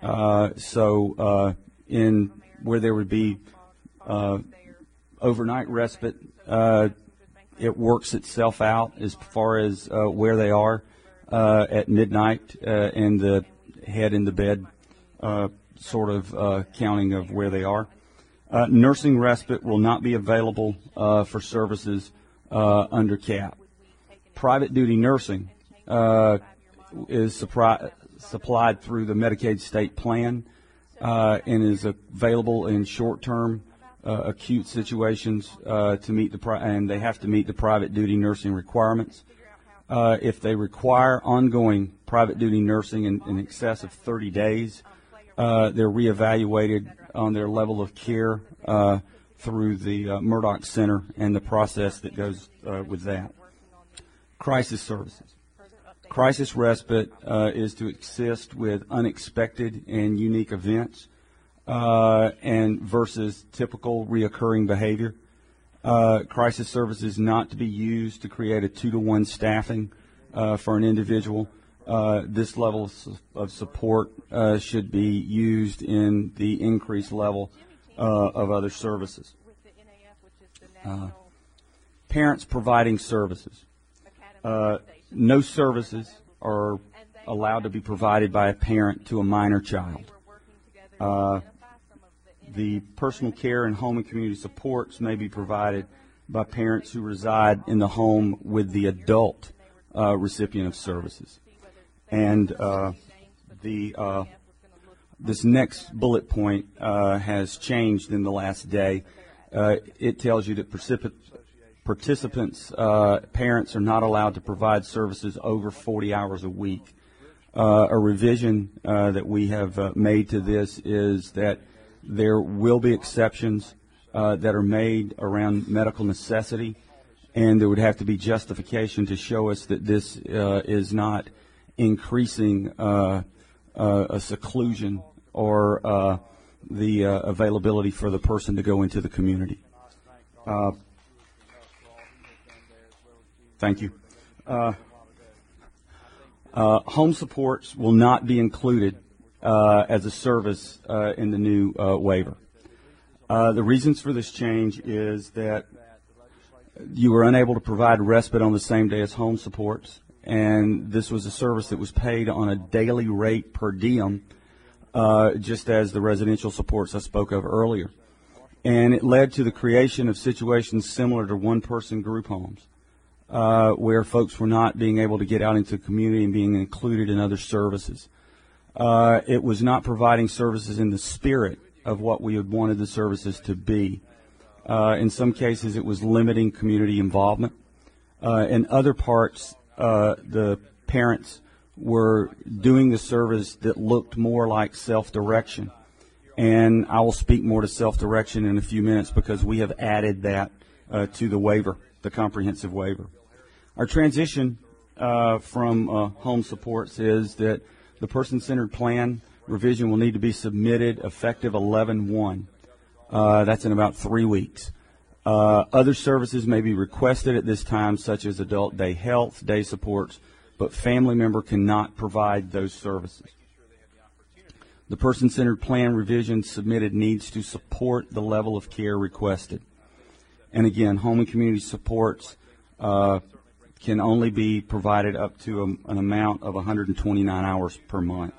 So in where there would be overnight respite, it works itself out as far as where they are at midnight and the head in the bed sort of counting of where they are. Nursing respite will not be available for services under CAP. Private duty nursing is supplied through the Medicaid state plan and is available in short-term acute situations to meet and they have to meet the private duty nursing requirements. If they require ongoing private duty nursing in excess of 30 days, they're reevaluated on their level of care through the Murdoch Center and the process that goes with that. Crisis services. Crisis respite is to assist with unexpected and unique events and versus typical reoccurring behavior. Crisis service is not to be used to create a 2-to-1 staffing for an individual. This level of support should be used in the increased level of other services. Parents providing services. No services are allowed to be provided by a parent to a minor child. The personal care and home and community supports may be provided by parents who reside in the home with the adult recipient of services. And this next bullet point has changed in the last day. It tells you that participants, parents are not allowed to provide services over 40 hours a week. A revision that we have made to this is that there will be exceptions that are made around medical necessity, and there would have to be justification to show us that this is not increasing a seclusion or the availability for the person to go into the community. Thank you. Home supports will not be included as a service in the new waiver. The reasons for this change is that you were unable to provide respite on the same day as home supports, and this was a service that was paid on a daily rate per diem, just as the residential supports I spoke of earlier. And it led to the creation of situations similar to one-person group homes, where folks were not being able to get out into the community and being included in other services. It was not providing services in the spirit of what we had wanted the services to be. In some cases, it was limiting community involvement. In other parts, the parents were doing the service that looked more like self-direction. And I will speak more to self-direction in a few minutes because we have added that to the waiver, the comprehensive waiver. Our transition from home supports is that the person-centered plan revision will need to be submitted effective 11/1. That's in about 3 weeks. Other services may be requested at this time, such as adult day health, day supports, but family member cannot provide those services. The person-centered plan revision submitted needs to support the level of care requested. And again, home and community supports can only be provided up to an amount of 129 hours per month.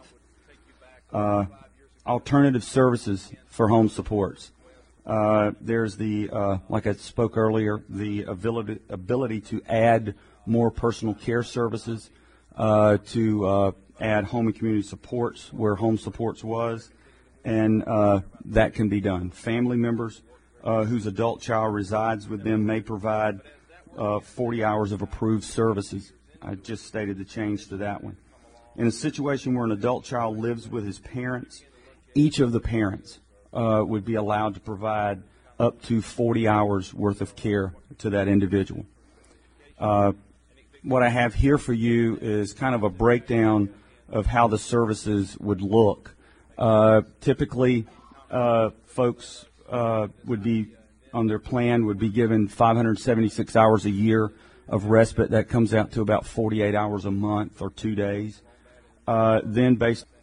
Alternative services for home supports. There's the, like I spoke earlier, the ability to add more personal care services, to add home and community supports where home supports was, and that can be done. Family members whose adult child resides with them may provide 40 hours of approved services. I just stated the change to that one. In a situation where an adult child lives with his parents, each of the parents would be allowed to provide up to 40 hours worth of care to that individual. What I have here for you is kind of a breakdown of how the services would look. Typically, folks would be on their plan would be given 576 hours a year of respite. That comes out to about 48 hours a month or 2 days. Then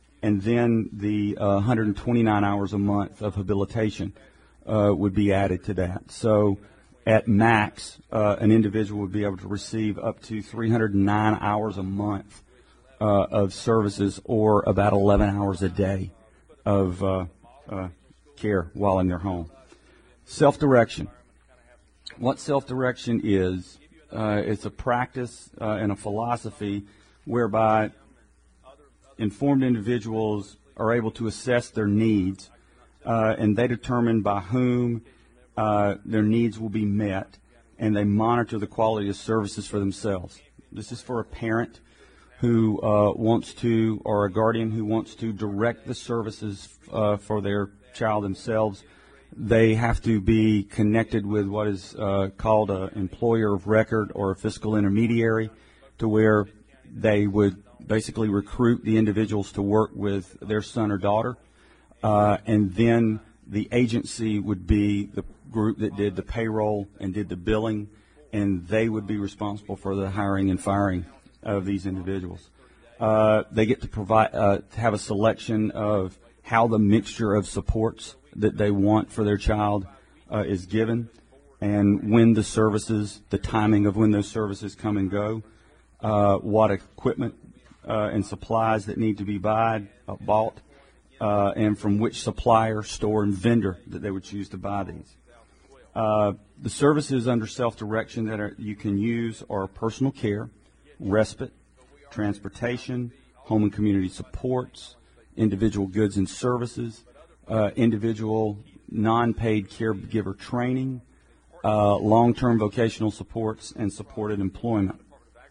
the 129 hours a month of habilitation would be added to that. So at max, an individual would be able to receive up to 309 hours a month of services, or about 11 hours a day of care while in their home. Self-direction. What self-direction is, it's a practice and a philosophy whereby informed individuals are able to assess their needs, and they determine by whom their needs will be met, and they monitor the quality of services for themselves. This is for a parent who wants to, or a guardian who wants to direct the services for their child themselves. They have to be connected with what is called an employer of record or a fiscal intermediary, to where they would basically recruit the individuals to work with their son or daughter, and then the agency would be the group that did the payroll and did the billing, and they would be responsible for the hiring and firing of these individuals. They get to provide to have a selection of how the mixture of supports that they want for their child is given, and when the services, the timing of when those services come and go, what equipment and supplies that need to be bought, and from which supplier, store, and vendor that they would choose to buy these. The services under self-direction that you can use are personal care, respite, transportation, home and community supports, individual goods and services, individual non-paid caregiver training, long-term vocational supports, and supported employment.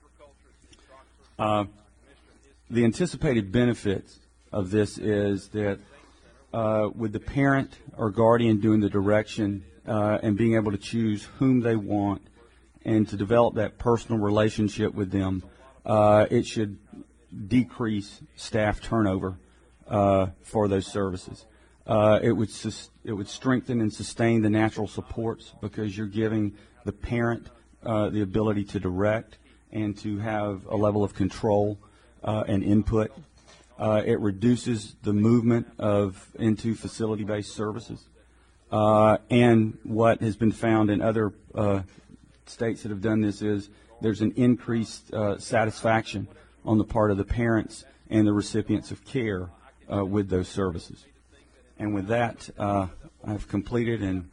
The anticipated benefits of this is that with the parent or guardian doing the direction and being able to choose whom they want and to develop that personal relationship with them, it should decrease staff turnover for those services. It would strengthen and sustain the natural supports, because you're giving the parent the ability to direct and to have a level of control and input. It reduces the movement into facility-based services. And what has been found in other states that have done this is there's an increased satisfaction on the part of the parents and the recipients of care with those services. And with that, I've completed. And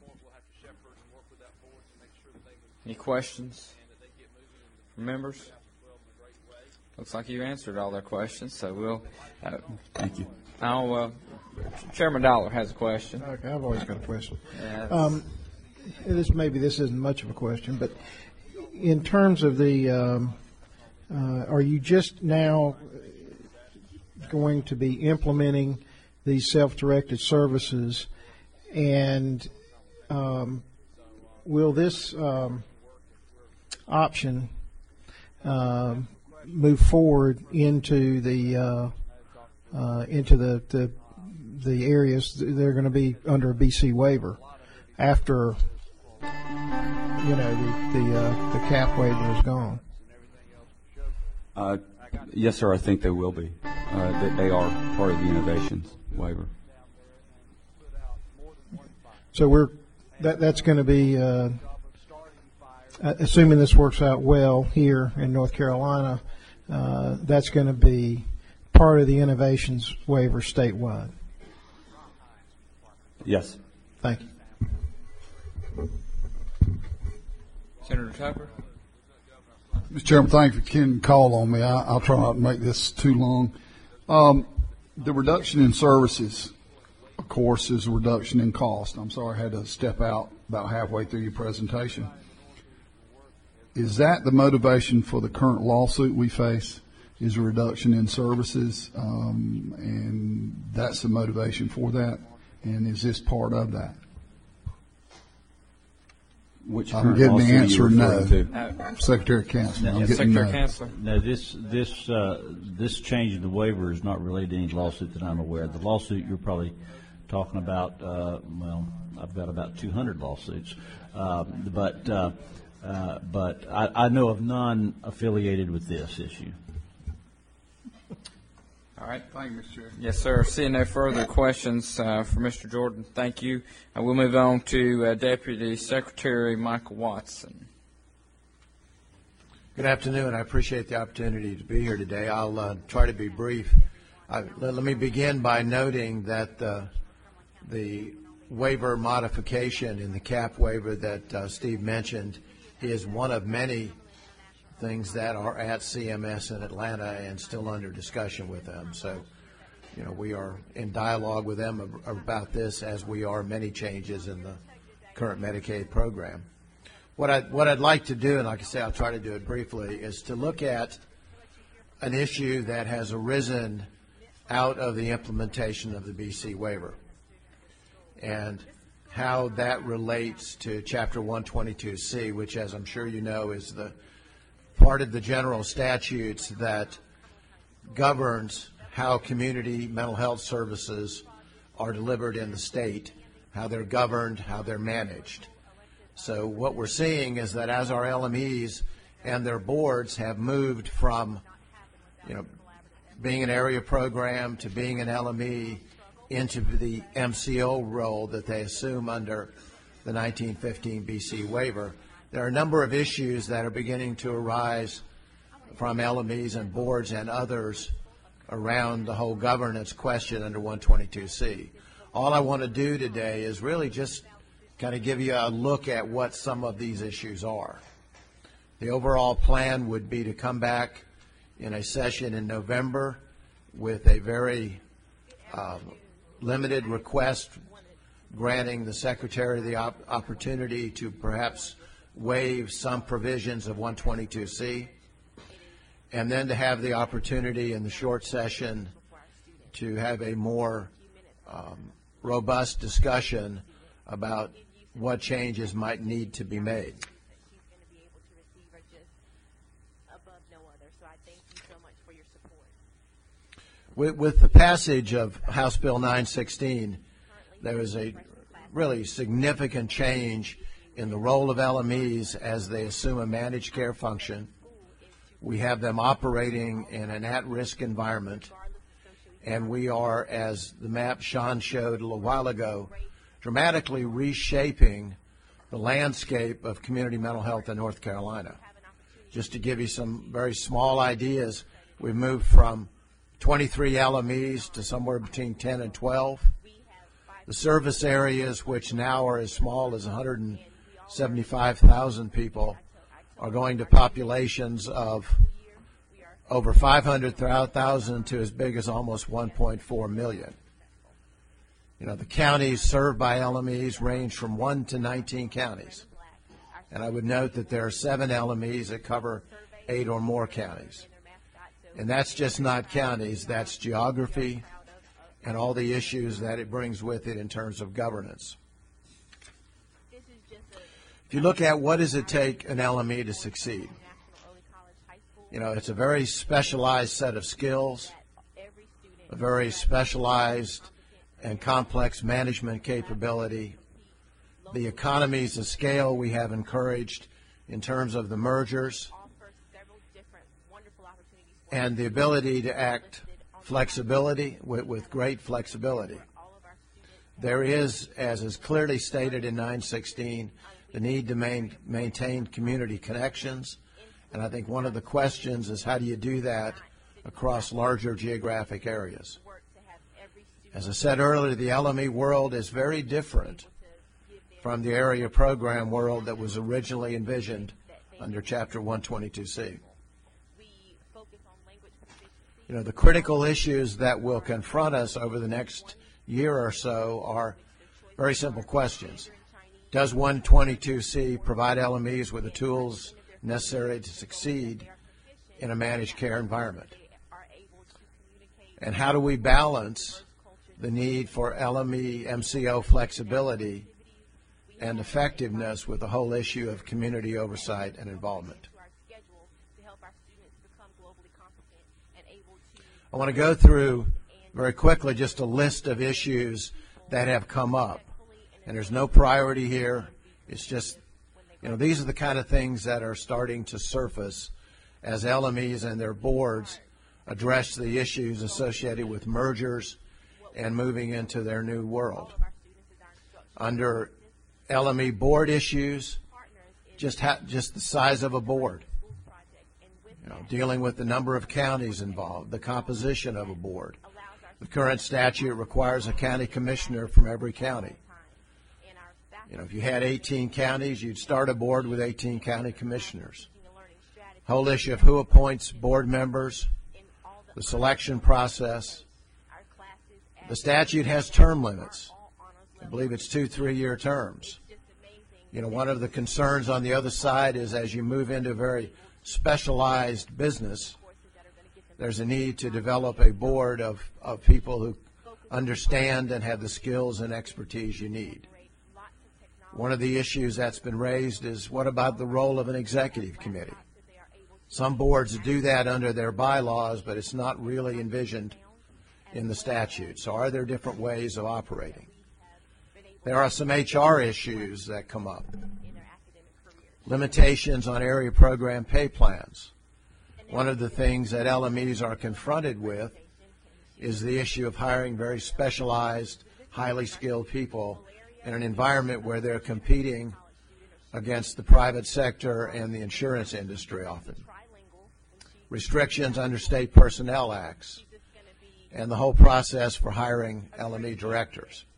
any questions from members? Looks like you answered all their questions, so we'll. Thank you. Chairman Dollar has a question. Okay, I've always got a question. Yeah, Maybe this isn't much of a question, but in terms of the, are you just now going to be implementing these self-directed services, and will this option move forward into the areas that are going to be under a BC waiver after the cap waiver is gone? Yes, sir. I think they will be. That they are part of the innovations waiver. So that's going to be, assuming this works out well here in North Carolina, that's going to be part of the innovations waiver statewide. Yes. Thank you. Senator Tucker. Mr. Chairman, thank you for Ken call on me. I'll try not to make this too long. The reduction in services, of course, is a reduction in cost. I'm sorry I had to step out about halfway through your presentation. Is that the motivation for the current lawsuit we face? is a reduction in services, and that's the motivation for that. And is this part of that? Which I'm current getting the lawsuit are you answer referring no. to? Secretary Counselor, I'm getting Secretary no. Counselor. No, this change in the waiver is not related to any lawsuit that I'm aware of. The lawsuit you're probably talking about, well, I've got about 200 lawsuits, but I know of none affiliated with this issue. All right. Thank you, Mr. Chair. Yes, sir. Seeing no further questions for Mr. Jordan, thank you. We'll move on to Deputy Secretary Michael Watson. Good afternoon. I appreciate the opportunity to be here today. I'll try to be brief. Let me begin by noting that the waiver modification in the cap waiver that Steve mentioned is one of many things that are at CMS in Atlanta and still under discussion with them. So, you know, we are in dialogue with them about this, as we are many changes in the current Medicaid program. What I'd like to do, and like I say, I'll try to do it briefly, is to look at an issue that has arisen out of the implementation of the BC waiver and how that relates to Chapter 122C, which, as I'm sure you know, is the part of the general statutes that governs how community mental health services are delivered in the state, how they're governed, how they're managed. So what we're seeing is that as our LMEs and their boards have moved from, you know, being an area program to being an LME into the MCO role that they assume under the 1915 BC waiver, there are a number of issues that are beginning to arise from LMEs and boards and others around the whole governance question under 122C. All I want to do today is really just kind of give you a look at what some of these issues are. The overall plan would be to come back in a session in November with a very limited request granting the Secretary the opportunity to perhaps waive some provisions of 122C, and then to have the opportunity in the short session to have a more robust discussion about what changes might need to be made. With the passage of House Bill 916, there is a really significant change in the role of LMEs as they assume a managed care function. We have them operating in an at-risk environment, and we are, as the map Sean showed a little while ago, dramatically reshaping the landscape of community mental health in North Carolina. Just to give you some very small ideas, we've moved from 23 LMEs to somewhere between 10 and 12. The service areas, which now are as small as 175,000 people, are going to populations of over 500,000 to as big as almost 1.4 million. You know, the counties served by LMEs range from 1 to 19 counties. And I would note that there are 7 LMEs that cover 8 or more counties. And that's just not counties, that's geography and all the issues that it brings with it in terms of governance. If you look at what does it take an LME to succeed, you know, it's a very specialized set of skills, a very specialized and complex management capability, the economies of scale we have encouraged in terms of the mergers, and the ability to act flexibility with great flexibility. There is, as is clearly stated in 916, the need to maintain community connections, and I think one of the questions is how do you do that across larger geographic areas. As I said earlier, the LME world is very different from the area program world that was originally envisioned under Chapter 122C. You know, the critical issues that will confront us over the next year or so are very simple questions. Does 122C provide LMEs with the tools necessary to succeed in a managed care environment? And how do we balance the need for LME MCO flexibility and effectiveness with the whole issue of community oversight and involvement? I want to go through very quickly just a list of issues that have come up. And there's no priority here. It's just, these are the kind of things that are starting to surface as LMEs and their boards address the issues associated with mergers and moving into their new world. Under LME board issues, just the size of a board, dealing with the number of counties involved, the composition of a board. The current statute requires a county commissioner from every county. If you had 18 counties, you'd start a board with 18 county commissioners. Whole issue of who appoints board members, the selection process. The statute has term limits. I believe it's 2 3-year terms. One of the concerns on the other side is as you move into very specialized business, there's a need to develop a board of people who understand and have the skills and expertise you need. One of the issues that's been raised is what about the role of an executive committee? Some boards do that under their bylaws, but it's not really envisioned in the statute. So are there different ways of operating? There are some HR issues that come up. Limitations on area program pay plans. One of the things that LMEs are confronted with is the issue of hiring very specialized, highly skilled people in an environment where they're competing against the private sector and the insurance industry often. Restrictions under state personnel acts and the whole process for hiring LME directors.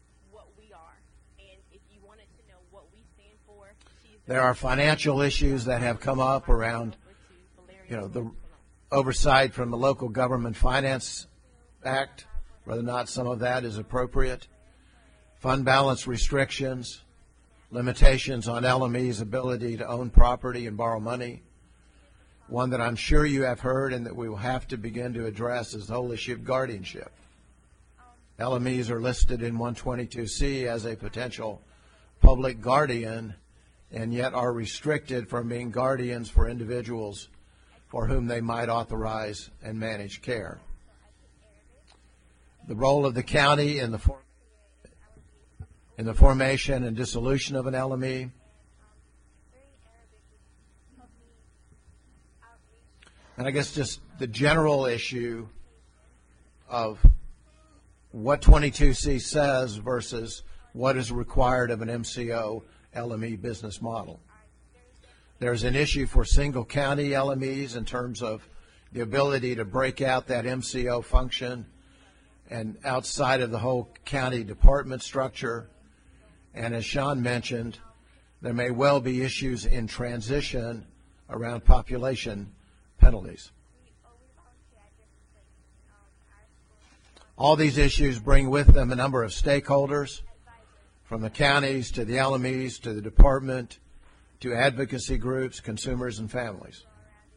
There are financial issues that have come up around, the oversight from the Local Government Finance Act, whether or not some of that is appropriate. Fund balance restrictions, limitations on LME's ability to own property and borrow money. One that I'm sure you have heard and that we will have to begin to address is the whole issue of guardianship. LMEs are listed in 122C as a potential public guardian and yet are restricted from being guardians for individuals for whom they might authorize and manage care. The role of the county in the formation and dissolution of an LME. And I guess just the general issue of what 22C says versus what is required of an MCO LME business model. There's an issue for single county LMEs in terms of the ability to break out that MCO function and outside of the whole county department structure. And as Sean mentioned, there may well be issues in transition around population penalties. All these issues bring with them a number of stakeholders, from the counties to the LMEs to the department to advocacy groups, consumers, and families.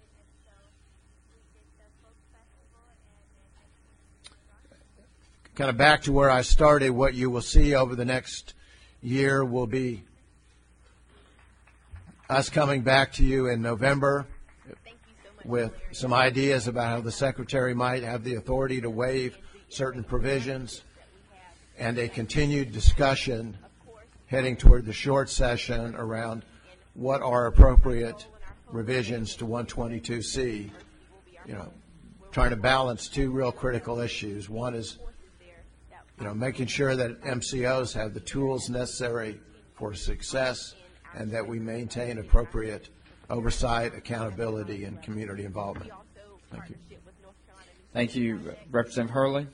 Kind of back to where I started, what you will see over the next year will be us coming back to you in November with some ideas about how the Secretary might have the authority to waive certain provisions and a continued discussion heading toward the short session around what are appropriate revisions to 122C, trying to balance two real critical issues. One is, making sure that MCOs have the tools necessary for success and that we maintain appropriate oversight, accountability, and community involvement. Thank you. Thank you, Representative Hurley.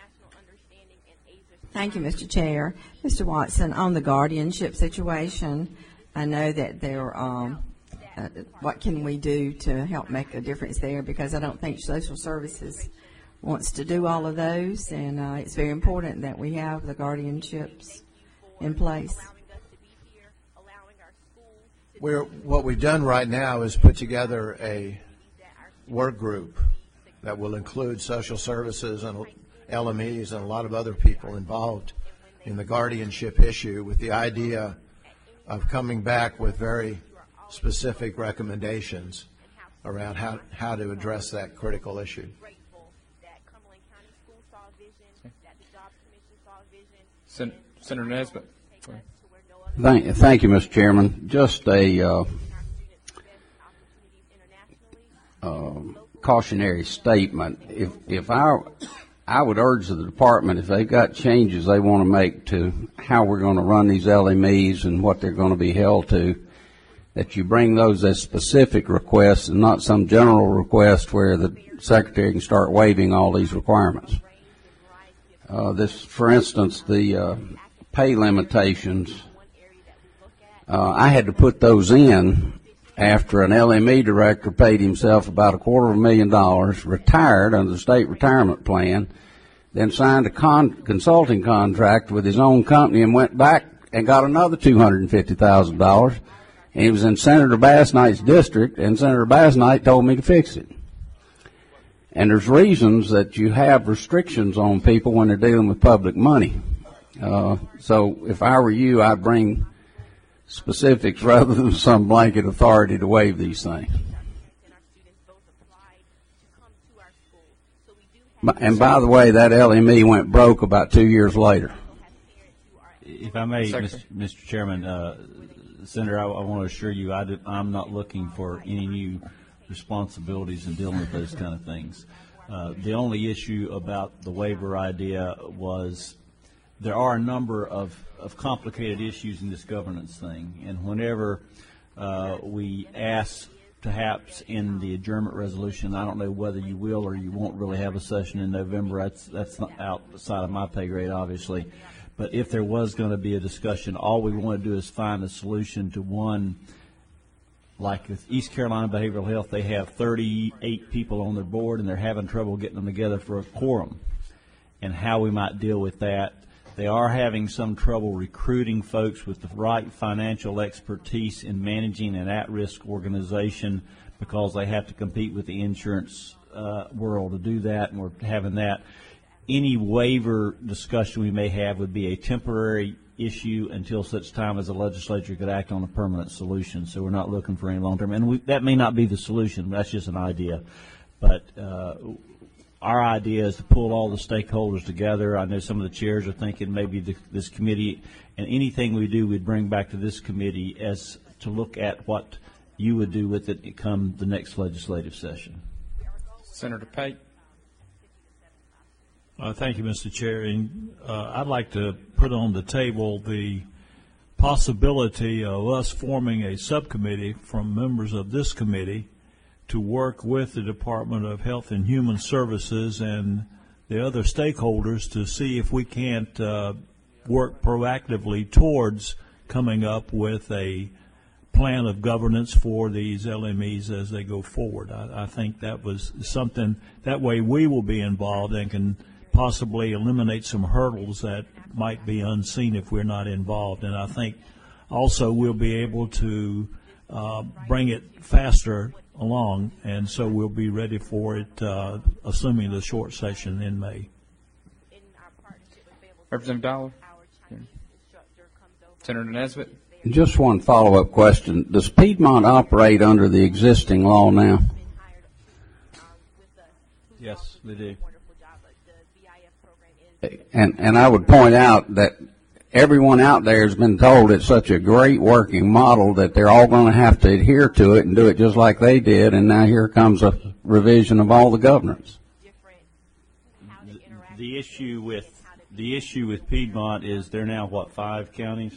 Thank you, Mr. Chair. Mr. Watson, on the guardianship situation, I know that there what can we do to help make a difference there, because I don't think social services wants to do all of those, and it's very important that we have the guardianships in place. What we've done right now is put together a work group that will include social services and LMEs and a lot of other people involved in the guardianship issue, with the idea of coming back with very specific recommendations around how to address that critical issue. Senator Nesbitt. Thank you, Mr. Chairman. Just a cautionary statement. If I would urge the department, if they've got changes they want to make to how we're going to run these LMEs and what they're going to be held to, that you bring those as specific requests and not some general request where the secretary can start waiving all these requirements. For instance, the pay limitations, I had to put those in after an LME director paid himself about $250,000, retired under the state retirement plan, then signed a consulting contract with his own company and went back and got another $250,000. And he was in Senator Bass Knight's district, and Senator Bass Knight told me to fix it. And there's reasons that you have restrictions on people when they're dealing with public money. So if I were you, I'd bring specifics rather than some blanket authority to waive these things. And by the way, that LME went broke about 2 years later. If I may, Mr. Chairman, Senator, I want to assure you I'm not looking for any new responsibilities in dealing with those kind of things. The only issue about the waiver idea was there are a number of complicated issues in this governance thing, and whenever we ask perhaps in the adjournment resolution, I don't know whether you will or you won't really have a session in November. That's not outside of my pay grade, obviously. But if there was going to be a discussion, all we want to do is find a solution to one. Like with East Carolina Behavioral Health, they have 38 people on their board, and they're having trouble getting them together for a quorum, and how we might deal with that. They are having some trouble recruiting folks with the right financial expertise in managing an at-risk organization because they have to compete with the insurance world to do that, and we're having that. Any waiver discussion we may have would be a temporary issue until such time as the legislature could act on a permanent solution. So we're not looking for any long-term. And that may not be the solution. That's just an idea. But our idea is to pull all the stakeholders together. I know some of the chairs are thinking maybe this committee, and anything we do, we'd bring back to this committee as to look at what you would do with it come the next legislative session. Senator Pate. Thank you, Mr. Chair. And, I'd like to put on the table the possibility of us forming a subcommittee from members of this committee to work with the Department of Health and Human Services and the other stakeholders to see if we can't work proactively towards coming up with a plan of governance for these LMEs as they go forward. I think that was something, that way we will be involved and can possibly eliminate some hurdles that might be unseen if we're not involved. And I think also we'll be able to bring it faster along, and so we'll be ready for it, assuming the short session in May. Representative Dollar. Senator Nesbitt. Just one follow-up question. Does Piedmont operate under the existing law now? Yes, they do. And I would point out that everyone out there has been told it's such a great working model that they're all going to have to adhere to it and do it just like they did, and now here comes a revision of all the governance. The issue with Piedmont is they're now, what, 5 counties?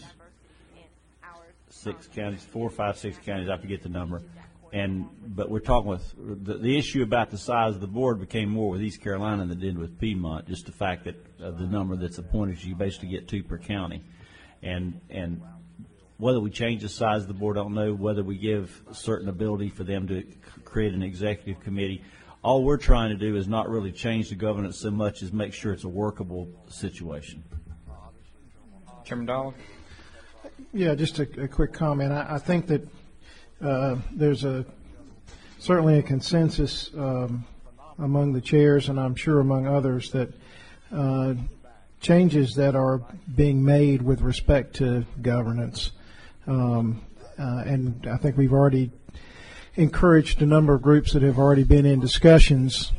6 counties, 4, 5, 6 counties, I forget the number. But we're talking with the issue about the size of the board became more with East Carolina than it did with Piedmont. Just the fact that of the number that's appointed, you basically get 2 per county, and whether we change the size of the board, I don't know. Whether we give a certain ability for them to create an executive committee, all we're trying to do is not really change the governance so much as make sure it's a workable situation. Chairman Dollar. Yeah, just a quick comment. I think that there's certainly a consensus among the chairs, and I'm sure among others, that changes that are being made with respect to governance. And I think we've already encouraged a number of groups that have already been in discussions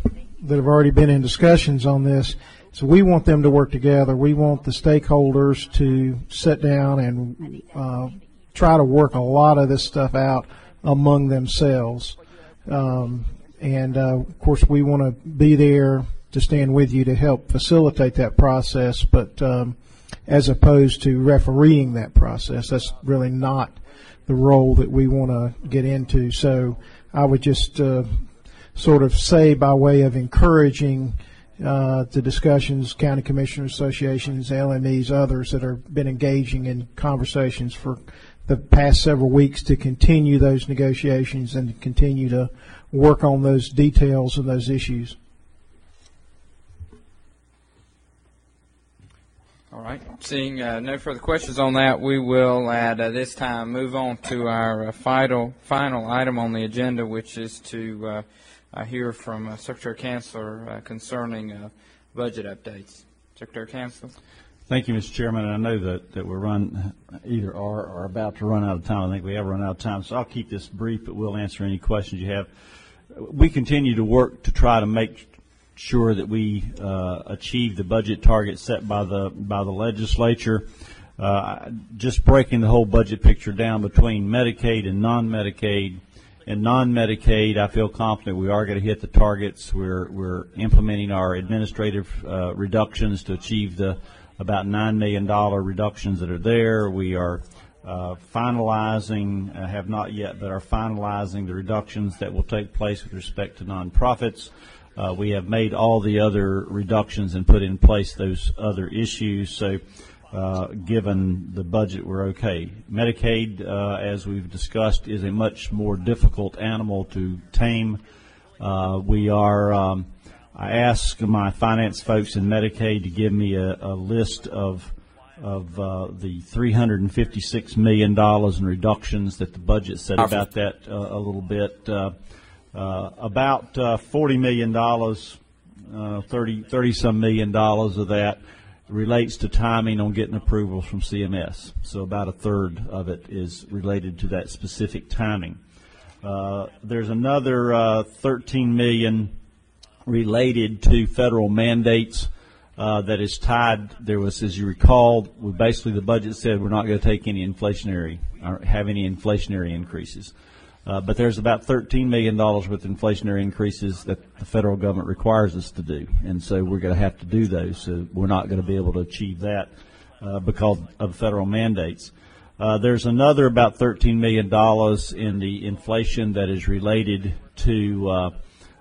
on this. So we want them to work together. We want the stakeholders to sit down and try to work a lot of this stuff out among themselves. And of course, we want to be there to stand with you to help facilitate that process, but as opposed to refereeing that process, that's really not the role that we want to get into. So I would just sort of say, by way of encouraging the discussions, county commissioners associations, LMEs, others that have been engaging in conversations for the past several weeks, to continue those negotiations and to continue to work on those details and those issues. All right. Seeing no further questions on that, we will at this time move on to our final item on the agenda, which is to hear from Secretary Kanzler concerning budget updates. Secretary Kanzler. Thank you, Mr. Chairman. And I know that we're either are or about to run out of time. I think we have run out of time, so I'll keep this brief, but we'll answer any questions you have. We continue to work to try to make sure that we achieve the budget target set by the legislature. Just breaking the whole budget picture down between Medicaid and non-Medicaid. In non-Medicaid, I feel confident we are going to hit the targets. We're implementing our administrative reductions to achieve the about $9 million reductions that are there. We are finalizing, have not yet, but are finalizing the reductions that will take place with respect to nonprofits. We have made all the other reductions and put in place those other issues. So given the budget, we're okay. Medicaid, as we've discussed, is a much more difficult animal to tame. I asked my finance folks in Medicaid to give me a list of the $356 million in reductions that the budget said about that a little bit. About $40 million, 30-some million dollars of that relates to timing on getting approvals from CMS. So about a third of it is related to that specific timing. There's another $13 million related to federal mandates that is tied. There was, as you recall, the budget said we're not going to take any inflationary or have any inflationary increases. But there's about $13 million worth of inflationary increases that the federal government requires us to do, and so we're going to have to do those. So we're not going to be able to achieve that because of federal mandates. There's another about $13 million in the inflation that is related to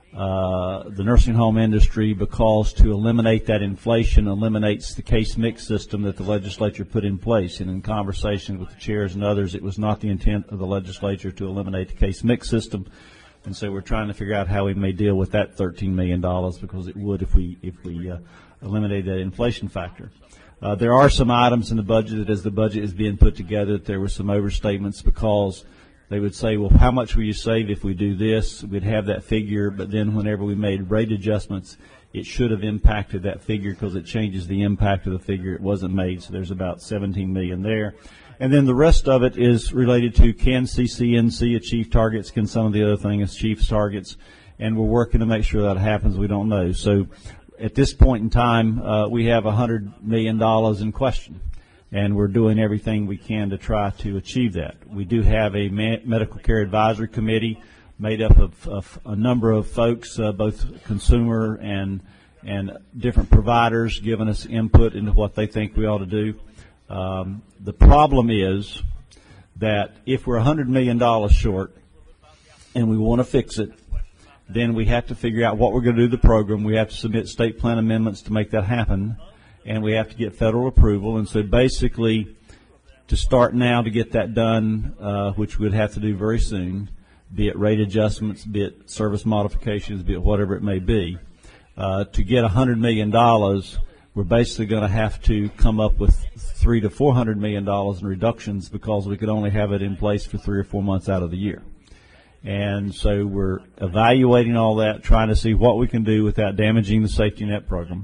the nursing home industry, because to eliminate that inflation eliminates the case mix system that the legislature put in place. And in conversation with the chairs and others, it was not the intent of the legislature to eliminate the case mix system. And so we're trying to figure out how we may deal with that $13 million, because it would if we eliminated that inflation factor. There are some items in the budget that, as the budget is being put together, that there were some overstatements, because they would say, well, how much will you save if we do this? We'd have that figure, but then whenever we made rate adjustments, it should have impacted that figure, because it changes the impact of the figure. It wasn't made, so there's about $17 million there. And then the rest of it is related to, can CCNC achieve targets? Can some of the other things achieve targets? And we're working to make sure that happens. We don't know. So at this point in time, we have $100 million in question, and we're doing everything we can to try to achieve that. We do have a medical care advisory committee made up of a number of folks, both consumer and different providers, giving us input into what they think we ought to do. The problem is that if we're $100 million short and we want to fix it, then we have to figure out what we're going to do with the program. We have to submit state plan amendments to make that happen, and we have to get federal approval. And so basically, to start now to get that done, which we'd have to do very soon, be it rate adjustments, be it service modifications, be it whatever it may be, to get $100 million, we're basically going to have to come up with $300 to $400 million in reductions, because we could only have it in place for 3 or 4 months out of the year. And so we're evaluating all that, trying to see what we can do without damaging the safety net program.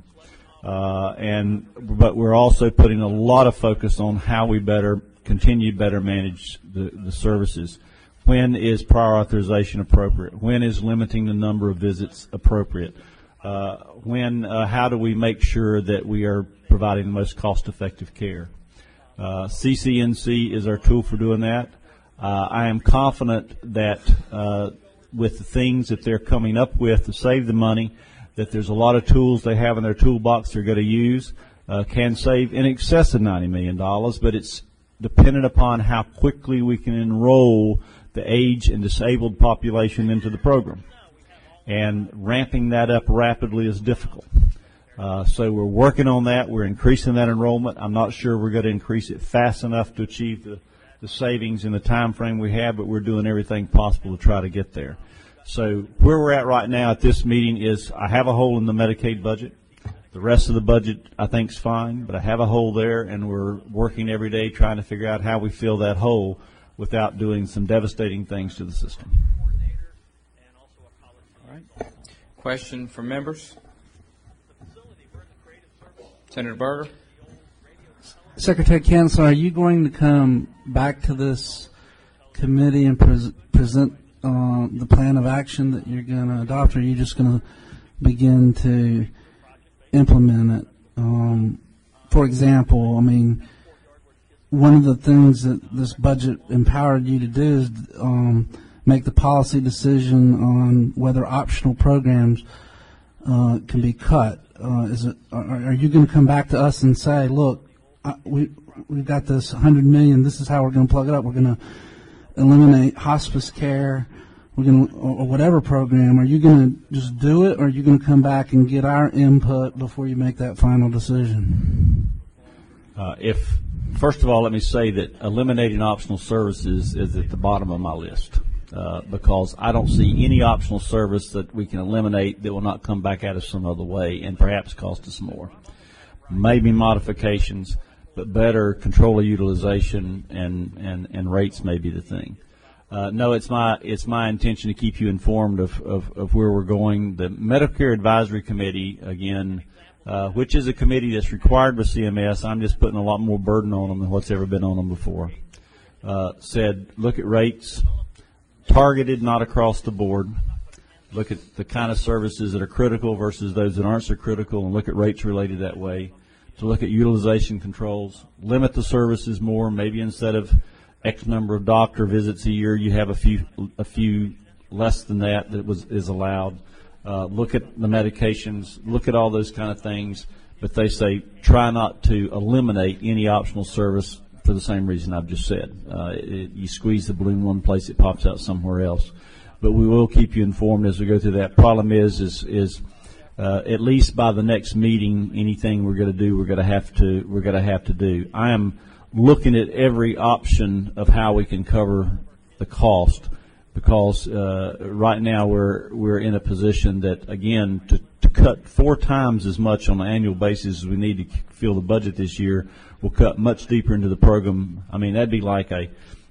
But we're also putting a lot of focus on how we continue better manage the services. When is prior authorization appropriate? When is limiting the number of visits appropriate? How do we make sure that we are providing the most cost-effective care? CCNC is our tool for doing that. I am confident that with the things that they're coming up with to save the money, that there's a lot of tools they have in their toolbox they're going to use, can save in excess of $90 million, but it's dependent upon how quickly we can enroll the age and disabled population into the program. And ramping that up rapidly is difficult. So we're working on that. We're increasing that enrollment. I'm not sure we're going to increase it fast enough to achieve the savings in the time frame we have, but we're doing everything possible to try to get there. So where we're at right now at this meeting is I have a hole in the Medicaid budget. The rest of the budget I think is fine, but I have a hole there, and we're working every day trying to figure out how we fill that hole without doing some devastating things to the system. All right. Question from members? Senator Berger. Secretary Kansler, are you going to come back to this committee and present the plan of action that you're going to adopt, or are you just going to begin to implement it? For example, I mean, one of the things that this budget empowered you to do is make the policy decision on whether optional programs can be cut. Are you going to come back to us and say, look, we've got this $100 million. This is how we're going to plug it up. We're going to eliminate hospice care. We're going to, or whatever program. Are you going to just do it, or are you going to come back and get our input before you make that final decision? First of all, let me say that eliminating optional services is at the bottom of my list because I don't see any optional service that we can eliminate that will not come back at us some other way and perhaps cost us more. Maybe modifications, but better control of utilization and rates may be the thing. No, it's my intention to keep you informed of where we're going. The Medicare Advisory Committee, again, which is a committee that's required by CMS, I'm just putting a lot more burden on them than what's ever been on them before, said look at rates, targeted, not across the board. Look at the kind of services that are critical versus those that aren't so critical, and look at rates related that way. To look at utilization controls, limit the services more. Maybe instead of X number of doctor visits a year, you have a few less than that is allowed. Look at the medications. Look at all those kind of things. But they say try not to eliminate any optional service for the same reason I've just said. You squeeze the balloon one place, it pops out somewhere else. But we will keep you informed as we go through that. Problem is at least by the next meeting, anything we're going to do, we're going to have to do. I am looking at every option of how we can cover the cost, because right now we're in a position that, again, to cut 4 times as much on an annual basis as we need to fill the budget this year, we'll cut much deeper into the program. I mean, that'd be like a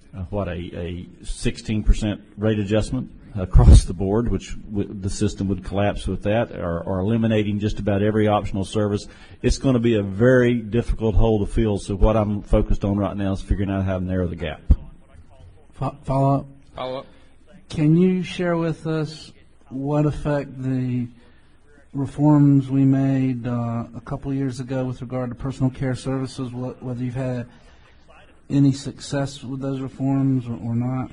16% rate adjustment across the board, which the system would collapse with that, or eliminating just about every optional service. It's going to be a very difficult hole to fill, so what I'm focused on right now is figuring out how to narrow the gap. Follow up? Can you share with us what effect the reforms we made a couple of years ago with regard to personal care services, whether you've had any success with those reforms or not?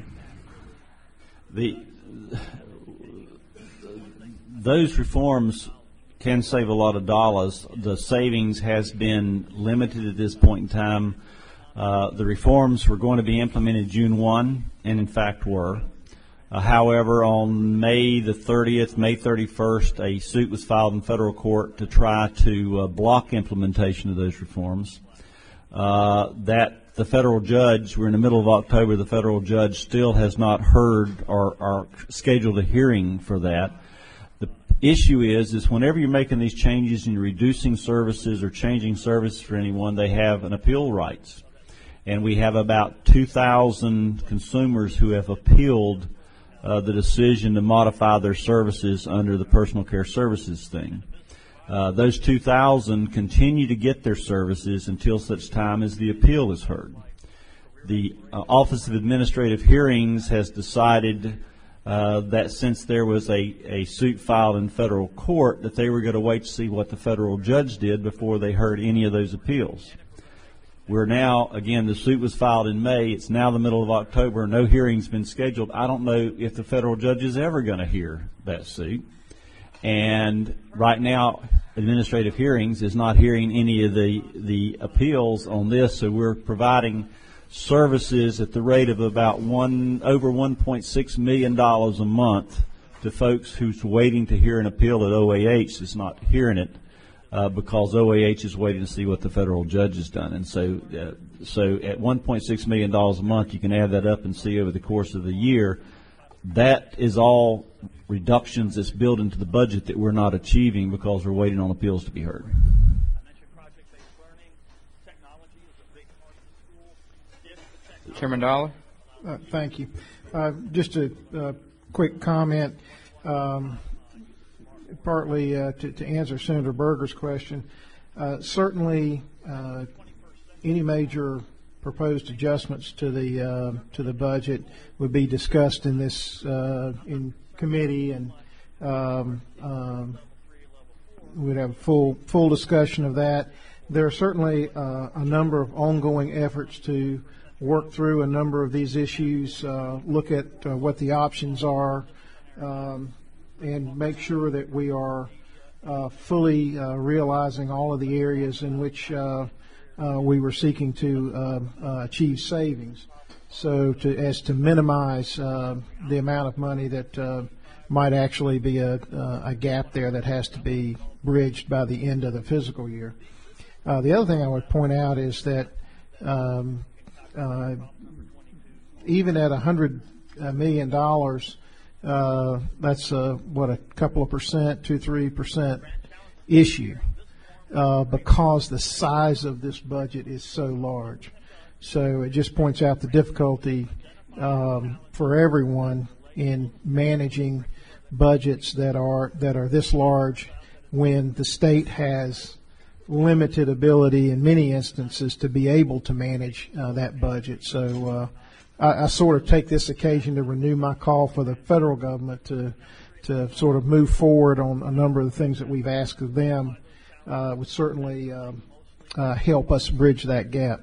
Those reforms can save a lot of dollars. The savings has been limited at this point in time. The reforms were going to be implemented June 1, and in fact were. However, on May the 30th, May 31st, a suit was filed in federal court to try to block implementation of those reforms. That the federal judge, we're in the middle of October, the federal judge still has not heard or scheduled a hearing for that. The issue is whenever you're making these changes and you're reducing services or changing services for anyone, they have an appeal rights. And we have about 2,000 consumers who have appealed the decision to modify their services under the personal care services thing. Those 2,000 continue to get their services until such time as the appeal is heard. The Office of Administrative Hearings has decided that since there was a suit filed in federal court, that they were going to wait to see what the federal judge did before they heard any of those appeals. We're now, again, the suit was filed in May. It's now the middle of October. No hearing's been scheduled. I don't know if the federal judge is ever going to hear that suit. And right now, Administrative Hearings is not hearing any of the appeals on this, so we're providing services at the rate of about over $1.6 million a month to folks who's waiting to hear an appeal at OAH that's not hearing it because OAH is waiting to see what the federal judge has done. And so at $1.6 million a month, you can add that up and see over the course of the year, that is all reductions that's built into the budget that we're not achieving because we're waiting on appeals to be heard. Chairman Dollar. Thank you. Just a quick comment, partly to answer Senator Berger's question. Certainly, any major proposed adjustments to the budget would be discussed in this in committee, and we'd have full discussion of that. There are certainly a number of ongoing efforts to work through a number of these issues, look at what the options are, and make sure that we are fully realizing all of the areas in which we were seeking to achieve savings, so as to minimize the amount of money that might actually be a gap there that has to be bridged by the end of the fiscal year. The other thing I would point out is that even at $100 million, that's a couple of percent, 2-3% issue, because the size of this budget is so large. So it just points out the difficulty for everyone in managing budgets that are this large when the state has limited ability in many instances to be able to manage that budget. So I sort of take this occasion to renew my call for the federal government to sort of move forward on a number of the things that we've asked of them. Would certainly help us bridge that gap.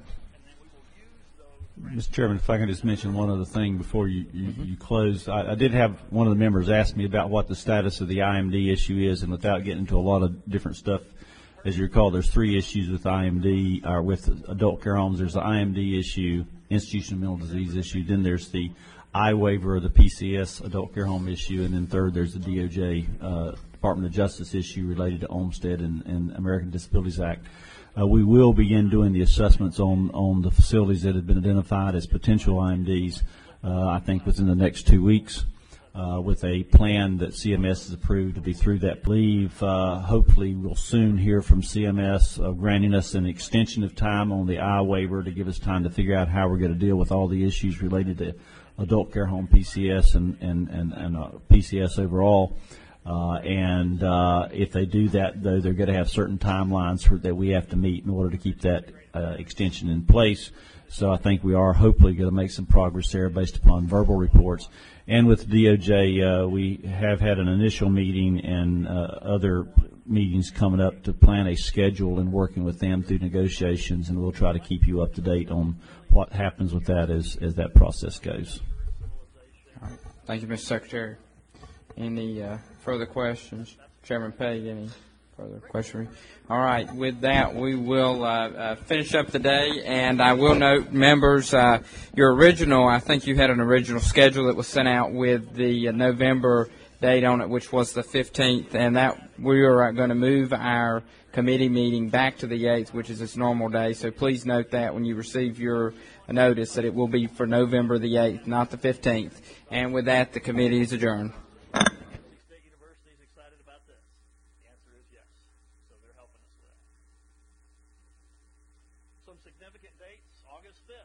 Mr. Chairman, if I can just mention one other thing before you close. I did have one of the members ask me about what the status of the IMD issue is, and without getting into a lot of different stuff, as you recall, there's 3 issues with IMD, or with adult care homes. There's the IMD issue, institutional mental disease issue, then there's the I waiver of the PCS adult care home issue, and then third there's the DOJ Department of Justice issue related to Olmstead and American Disabilities Act. We will begin doing the assessments on the facilities that have been identified as potential IMDs, I think within the next 2 weeks, with a plan that CMS has approved to be through that. I believe hopefully we'll soon hear from CMS granting us an extension of time on the I waiver to give us time to figure out how we're going to deal with all the issues related to adult care home PCS and PCS overall. And if they do that, though, they're going to have certain timelines that we have to meet in order to keep that extension in place. So I think we are hopefully going to make some progress there based upon verbal reports. And with DOJ, we have had an initial meeting and other meetings coming up to plan a schedule and working with them through negotiations, and we'll try to keep you up to date on what happens with that as that process goes. All right. Thank you, Mr. Secretary. Any further questions? Chairman Page, any further questions? All right. With that, we will finish up the day. And I will note, members, your original, I think you had an original schedule that was sent out with the November date on it, which was the 15th. And that we are going to move our committee meeting back to the 8th, which is its normal day. So please note that when you receive your notice that it will be for November the 8th, not the 15th. And with that, the committee is adjourned. State University is excited about this. The answer is yes. So they're helping us with that. Some significant dates, August 5th.